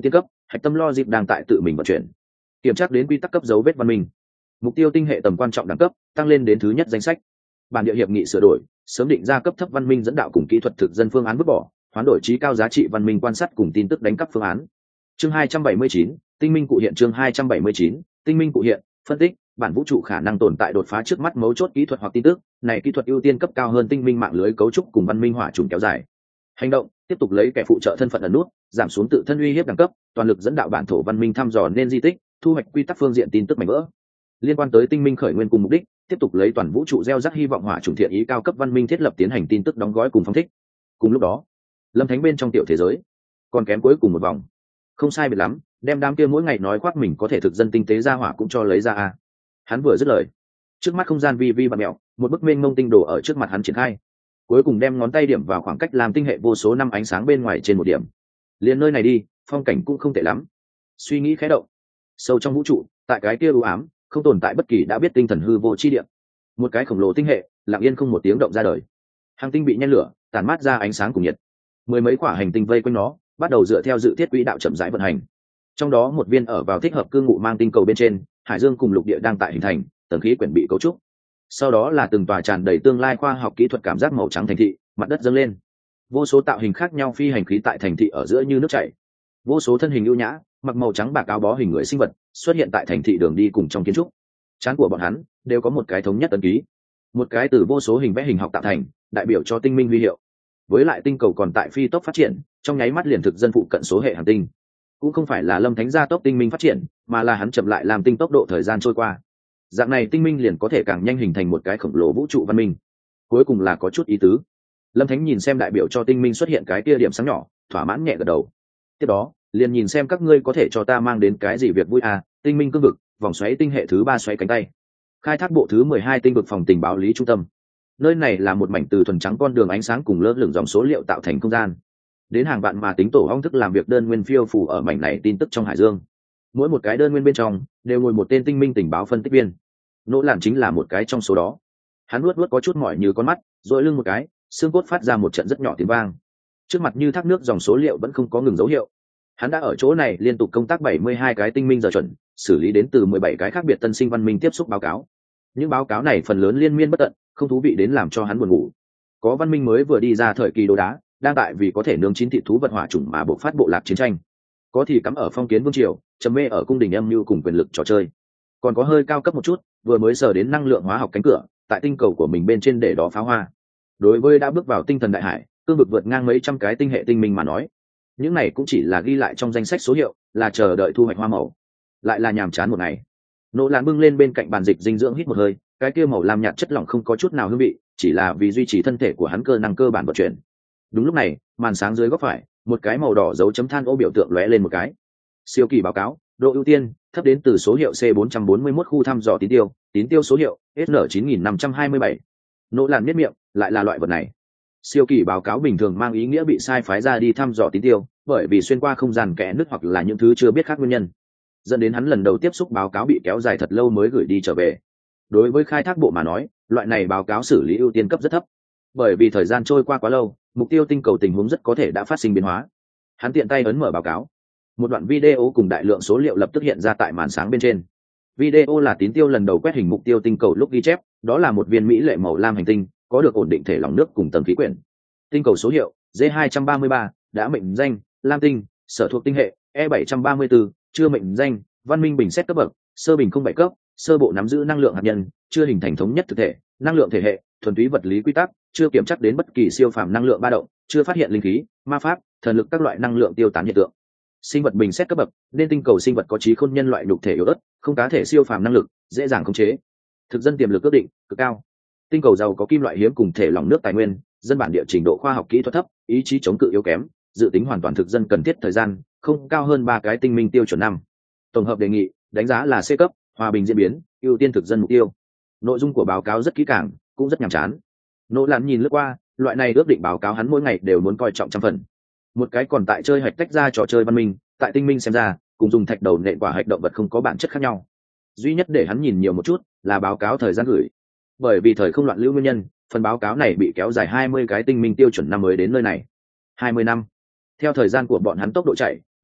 hạch tâm logic đang tại tự mình vận chuyển, kiểm tra đến quy tắc cấp dấu vết văn minh. Mục tiêu tinh hệ tầm quan trọng đẳng cấp tăng lên đến thứ nhất danh sách. Bản địa hiệp nghị sửa đổi, sớm định ra cấp thấp văn minh dẫn đạo cùng kỹ thuật thực dân phương án vứt bỏ, hoán đổi trí cao giá trị văn minh quan sát cùng tin tức đánh cắp phương án. Chương hai trăm bảy mươi chín, tinh minh cụ hiện. Chương hai trăm bảy mươi chín, tinh minh cụ hiện. Phân tích, bản vũ trụ khả năng tồn tại đột phá trước mắt mấu chốt kỹ thuật hoặc tin tức, này kỹ thuật ưu tiên cấp cao hơn tinh minh mạng lưới cấu trúc cùng văn minh hỏa trùng kéo dài. Hành động, tiếp tục lấy kẻ phụ trợ thân phận ẩn nút, giảm xuống tự thân uy hiếp đẳng cấp, toàn lực dẫn đạo bản thổ văn minh thăm dò nên di tích, thu hoạch quy tắc phương diện tin tức mảnh vỡ. Liên quan tới tinh minh khởi nguyên cùng mục đích, tiếp tục lấy toàn vũ trụ gieo rắc hy vọng hỏa trùng thiện ý cao cấp văn minh thiết lập tiến hành tin tức đóng gói cùng phong thích. Cùng lúc đó, Lâm Thánh bên trong tiểu thế giới, còn kém cuối cùng một vòng. Không sai biệt lắm, đem đám kia mỗi ngày nói khoác mình có thể thực dân tinh tế ra hỏa cũng cho lấy ra a. Hắn vừa dứt lời, trước mắt không gian vi vi bạt mèo, một bức mênh mông tinh đồ ở trước mặt hắn triển khai. Cuối cùng đem ngón tay điểm vào khoảng cách làm tinh hệ vô số năm ánh sáng bên ngoài trên một điểm. Liền nơi này đi, phong cảnh cũng không tệ lắm. Suy nghĩ khẽ động, sâu trong vũ trụ, tại cái kia u ám, không tồn tại bất kỳ đã biết tinh thần hư vô chi địa. Một cái khổng lồ tinh hệ, lặng yên không một tiếng động ra đời. Hành tinh bị nhen lửa, tàn mát ra ánh sáng cùng nhiệt. Mười mấy quả hành tinh vây quanh nó, bắt đầu dựa theo dự thiết quỹ đạo chậm rãi vận hành. Trong đó một viên ở vào thích hợp cư ngụ mang tinh cầu bên trên, hải dương cùng lục địa đang tại hình thành, tầng khí quyển bị cấu trúc. Sau đó là từng tòa tràn đầy tương lai khoa học kỹ thuật cảm giác màu trắng thành thị, mặt đất dâng lên. Vô số tạo hình khác nhau phi hành khí tại thành thị ở giữa như nước chảy. Vô số thân hình ưu nhã, mặc màu trắng bạc áo bó hình người sinh vật xuất hiện tại thành thị đường đi cùng trong kiến trúc. Trán của bọn hắn đều có một cái thống nhất ấn ký, một cái từ vô số hình vẽ hình học tạo thành, đại biểu cho tinh minh huy hiệu. Với lại tinh cầu còn tại phi tốc phát triển, trong nháy mắt liền thực dân phụ cận số hệ hành tinh. Cũng không phải là Lâm Thánh gia tốc tinh minh phát triển, mà là hắn chậm lại làm tinh tốc độ thời gian trôi qua. Dạng này tinh minh liền có thể càng nhanh hình thành một cái khổng lồ vũ trụ văn minh. Cuối cùng là có chút ý tứ. Lâm Thánh nhìn xem đại biểu cho tinh minh xuất hiện cái kia điểm sáng nhỏ, thỏa mãn nhẹ gật đầu. Tiếp đó, liền nhìn xem các ngươi có thể cho ta mang đến cái gì việc vui à, tinh minh cương vực, vòng xoáy tinh hệ thứ ba xoáy cánh tay. Khai thác bộ thứ mười hai tinh vực phòng tình báo lý trung tâm. Nơi này là một mảnh từ thuần trắng con đường ánh sáng cùng lơ lửng dòng số liệu tạo thành không gian. Đến hàng vạn mà tính tổ ong thức làm việc đơn nguyên phiêu phù ở mảnh này tin tức trong hải dương. Mỗi một cái đơn nguyên bên trong đều ngồi một tên tinh minh tình báo phân tích viên. Nỗ Lạn chính là một cái trong số đó. Hắn luốt luốt có chút mỏi như con mắt, rồi lưng một cái, xương cốt phát ra một trận rất nhỏ tiếng vang. Trước mặt như thác nước dòng số liệu vẫn không có ngừng dấu hiệu. Hắn đã ở chỗ này liên tục công tác bảy mươi hai cái tinh minh giờ chuẩn, xử lý đến từ mười bảy cái khác biệt tân sinh văn minh tiếp xúc báo cáo. Những báo cáo này phần lớn liên miên bất tận, không thú vị đến làm cho hắn buồn ngủ. Có văn minh mới vừa đi ra thời kỳ đồ đá, đang tại vì có thể nướng chín thịt thú vật hỏa chủng mà bộc phát bộ lạc chiến tranh. Có thì cắm ở phong kiến vương triều, trầm mê ở cung đình âm mưu cùng quyền lực trò chơi. Còn có hơi cao cấp một chút, vừa mới sở đến năng lượng hóa học cánh cửa, tại tinh cầu của mình bên trên để đó pháo hoa. Đối với đã bước vào tinh thần đại hải, cương vực vượt ngang mấy trăm cái tinh hệ tinh minh mà nói, những này cũng chỉ là ghi lại trong danh sách số hiệu, là chờ đợi thu hoạch hoa màu. Lại là nhàm chán một ngày. Nỗ Lạn bưng lên bên cạnh bàn dịch dinh dưỡng hít một hơi, cái kia màu lam nhạt chất lỏng không có chút nào hương vị, chỉ là vì duy trì thân thể của hắn cơ năng cơ bản vận chuyển. Đúng lúc này, màn sáng dưới góc phải, một cái màu đỏ dấu chấm than ô biểu tượng lóe lên một cái. Siêu kỳ báo cáo, độ ưu tiên thấp đến từ số hiệu C bốn trăm bốn mươi mốt khu thăm dò tín tiêu, tín tiêu số hiệu S N chín nghìn năm trăm hai mươi bảy. Nỗ Lạn miết miệng, lại là loại vật này. Siêu kỳ báo cáo bình thường mang ý nghĩa bị sai phái ra đi thăm dò tín tiêu, bởi vì xuyên qua không gian kẽ nứt hoặc là những thứ chưa biết khác nguyên nhân, dẫn đến hắn lần đầu tiếp xúc báo cáo bị kéo dài thật lâu mới gửi đi trở về. Đối với khai thác bộ mà nói, loại này báo cáo xử lý ưu tiên cấp rất thấp, bởi vì thời gian trôi qua quá lâu, mục tiêu tinh cầu tình huống rất có thể đã phát sinh biến hóa. Hắn tiện tay ấn mở báo cáo, một đoạn video cùng đại lượng số liệu lập tức hiện ra tại màn sáng bên trên. Video là tín tiêu lần đầu quét hình mục tiêu tinh cầu lúc ghi chép, đó là một viên mỹ lệ màu lam hành tinh, có được ổn định thể lỏng nước cùng tầng khí quyển. Tinh cầu số hiệu D hai trăm ba mươi ba, đã mệnh danh Lam tinh, sở thuộc tinh hệ E bảy trăm ba mươi tư, chưa mệnh danh văn minh bình xét cấp bậc sơ bình không bảy cấp, sơ bộ nắm giữ năng lượng hạt nhân, chưa hình thành thống nhất thực thể, năng lượng thể hệ, thuần túy vật lý quy tắc, chưa kiểm chắc đến bất kỳ siêu phàm năng lượng ba động, chưa phát hiện linh khí, ma pháp, thần lực các loại năng lượng tiêu tán hiện tượng. Sinh vật bình xét cấp bậc, nên tinh cầu sinh vật có trí khôn nhân loại nhục thể yếu ớt, không cá thể siêu phàm năng lực, dễ dàng khống chế. Thực dân tiềm lực ước định cực cao. Tinh cầu giàu có kim loại hiếm cùng thể lỏng nước tài nguyên, dân bản địa trình độ khoa học kỹ thuật thấp, ý chí chống cự yếu kém, dự tính hoàn toàn thực dân cần thiết thời gian không cao hơn ba cái tinh minh tiêu chuẩn năm. Tổng hợp đề nghị đánh giá là C cấp, hòa bình diễn biến, ưu tiên thực dân mục tiêu. Nội dung của báo cáo rất kỹ càng, cũng rất nhàm chán. Nỗ Lạn nhìn lướt qua, loại này ước định báo cáo hắn mỗi ngày đều muốn coi trọng trăm phần. Một cái còn tại chơi hạch tách ra trò chơi văn minh, tại tinh minh xem ra cùng dùng thạch đầu nện quả hạch động vật không có bản chất khác nhau. Duy nhất để hắn nhìn nhiều một chút là báo cáo thời gian gửi. Bởi vì thời không loạn lưu nguyên nhân, phần báo cáo này bị kéo dài hai mươi cái tinh minh tiêu chuẩn năm mới đến nơi này. hai mươi năm. Theo thời gian của bọn hắn tốc độ chạy,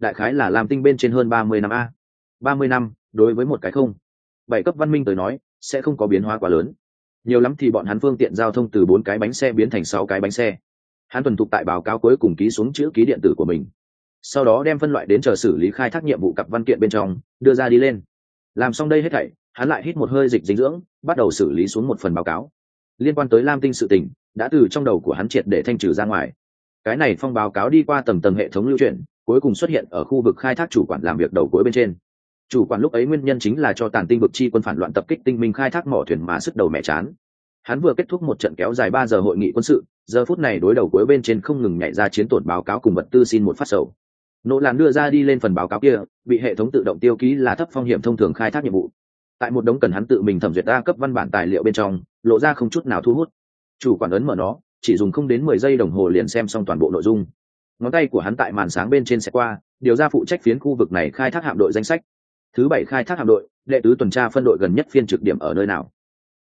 đại khái là lam tinh bên trên hơn ba mươi năm a. Ba mươi năm đối với một cái không bảy cấp văn minh tới nói sẽ không có biến hóa quá lớn, nhiều lắm thì bọn hắn phương tiện giao thông từ bốn cái bánh xe biến thành sáu cái bánh xe. Hắn tuần thục tại báo cáo cuối cùng ký xuống chữ ký điện tử của mình, sau đó đem phân loại đến chờ xử lý khai thác nhiệm vụ cặp văn kiện bên trong đưa ra đi lên. Làm xong đây hết thảy, hắn lại hít một hơi dịch dinh dưỡng, bắt đầu xử lý xuống một phần báo cáo liên quan tới lam tinh sự tình đã từ trong đầu của hắn triệt để thanh trừ ra ngoài. Cái này phong báo cáo đi qua tầng tầng hệ thống lưu truyền, cuối cùng xuất hiện ở khu vực khai thác chủ quản làm việc đầu cuối bên trên. Chủ quản lúc ấy nguyên nhân chính là cho tàn tinh vực chi quân phản loạn tập kích tinh minh khai thác mỏ thuyền mà sức đầu mẹ chán. Hắn vừa kết thúc một trận kéo dài ba giờ hội nghị quân sự, giờ phút này đối đầu cuối bên trên không ngừng nhảy ra chiến tổn báo cáo cùng vật tư xin một phát sầu. Nỗ Lan đưa ra đi lên phần báo cáo kia, bị hệ thống tự động tiêu ký là thấp phong hiểm thông thường khai thác nhiệm vụ. Tại một đống cần hắn tự mình thẩm duyệt đa cấp văn bản tài liệu bên trong, lộ ra không chút nào thu hút. Chủ quản ấn mở nó, chỉ dùng không đến mười giây đồng hồ liền xem xong toàn bộ nội dung. Ngón tay của hắn tại màn sáng bên trên sẽ qua, điều ra phụ trách phiến khu vực này khai thác hạm đội danh sách. Thứ bảy khai thác hạm đội, đệ tứ tuần tra phân đội gần nhất phiên trực điểm ở nơi nào?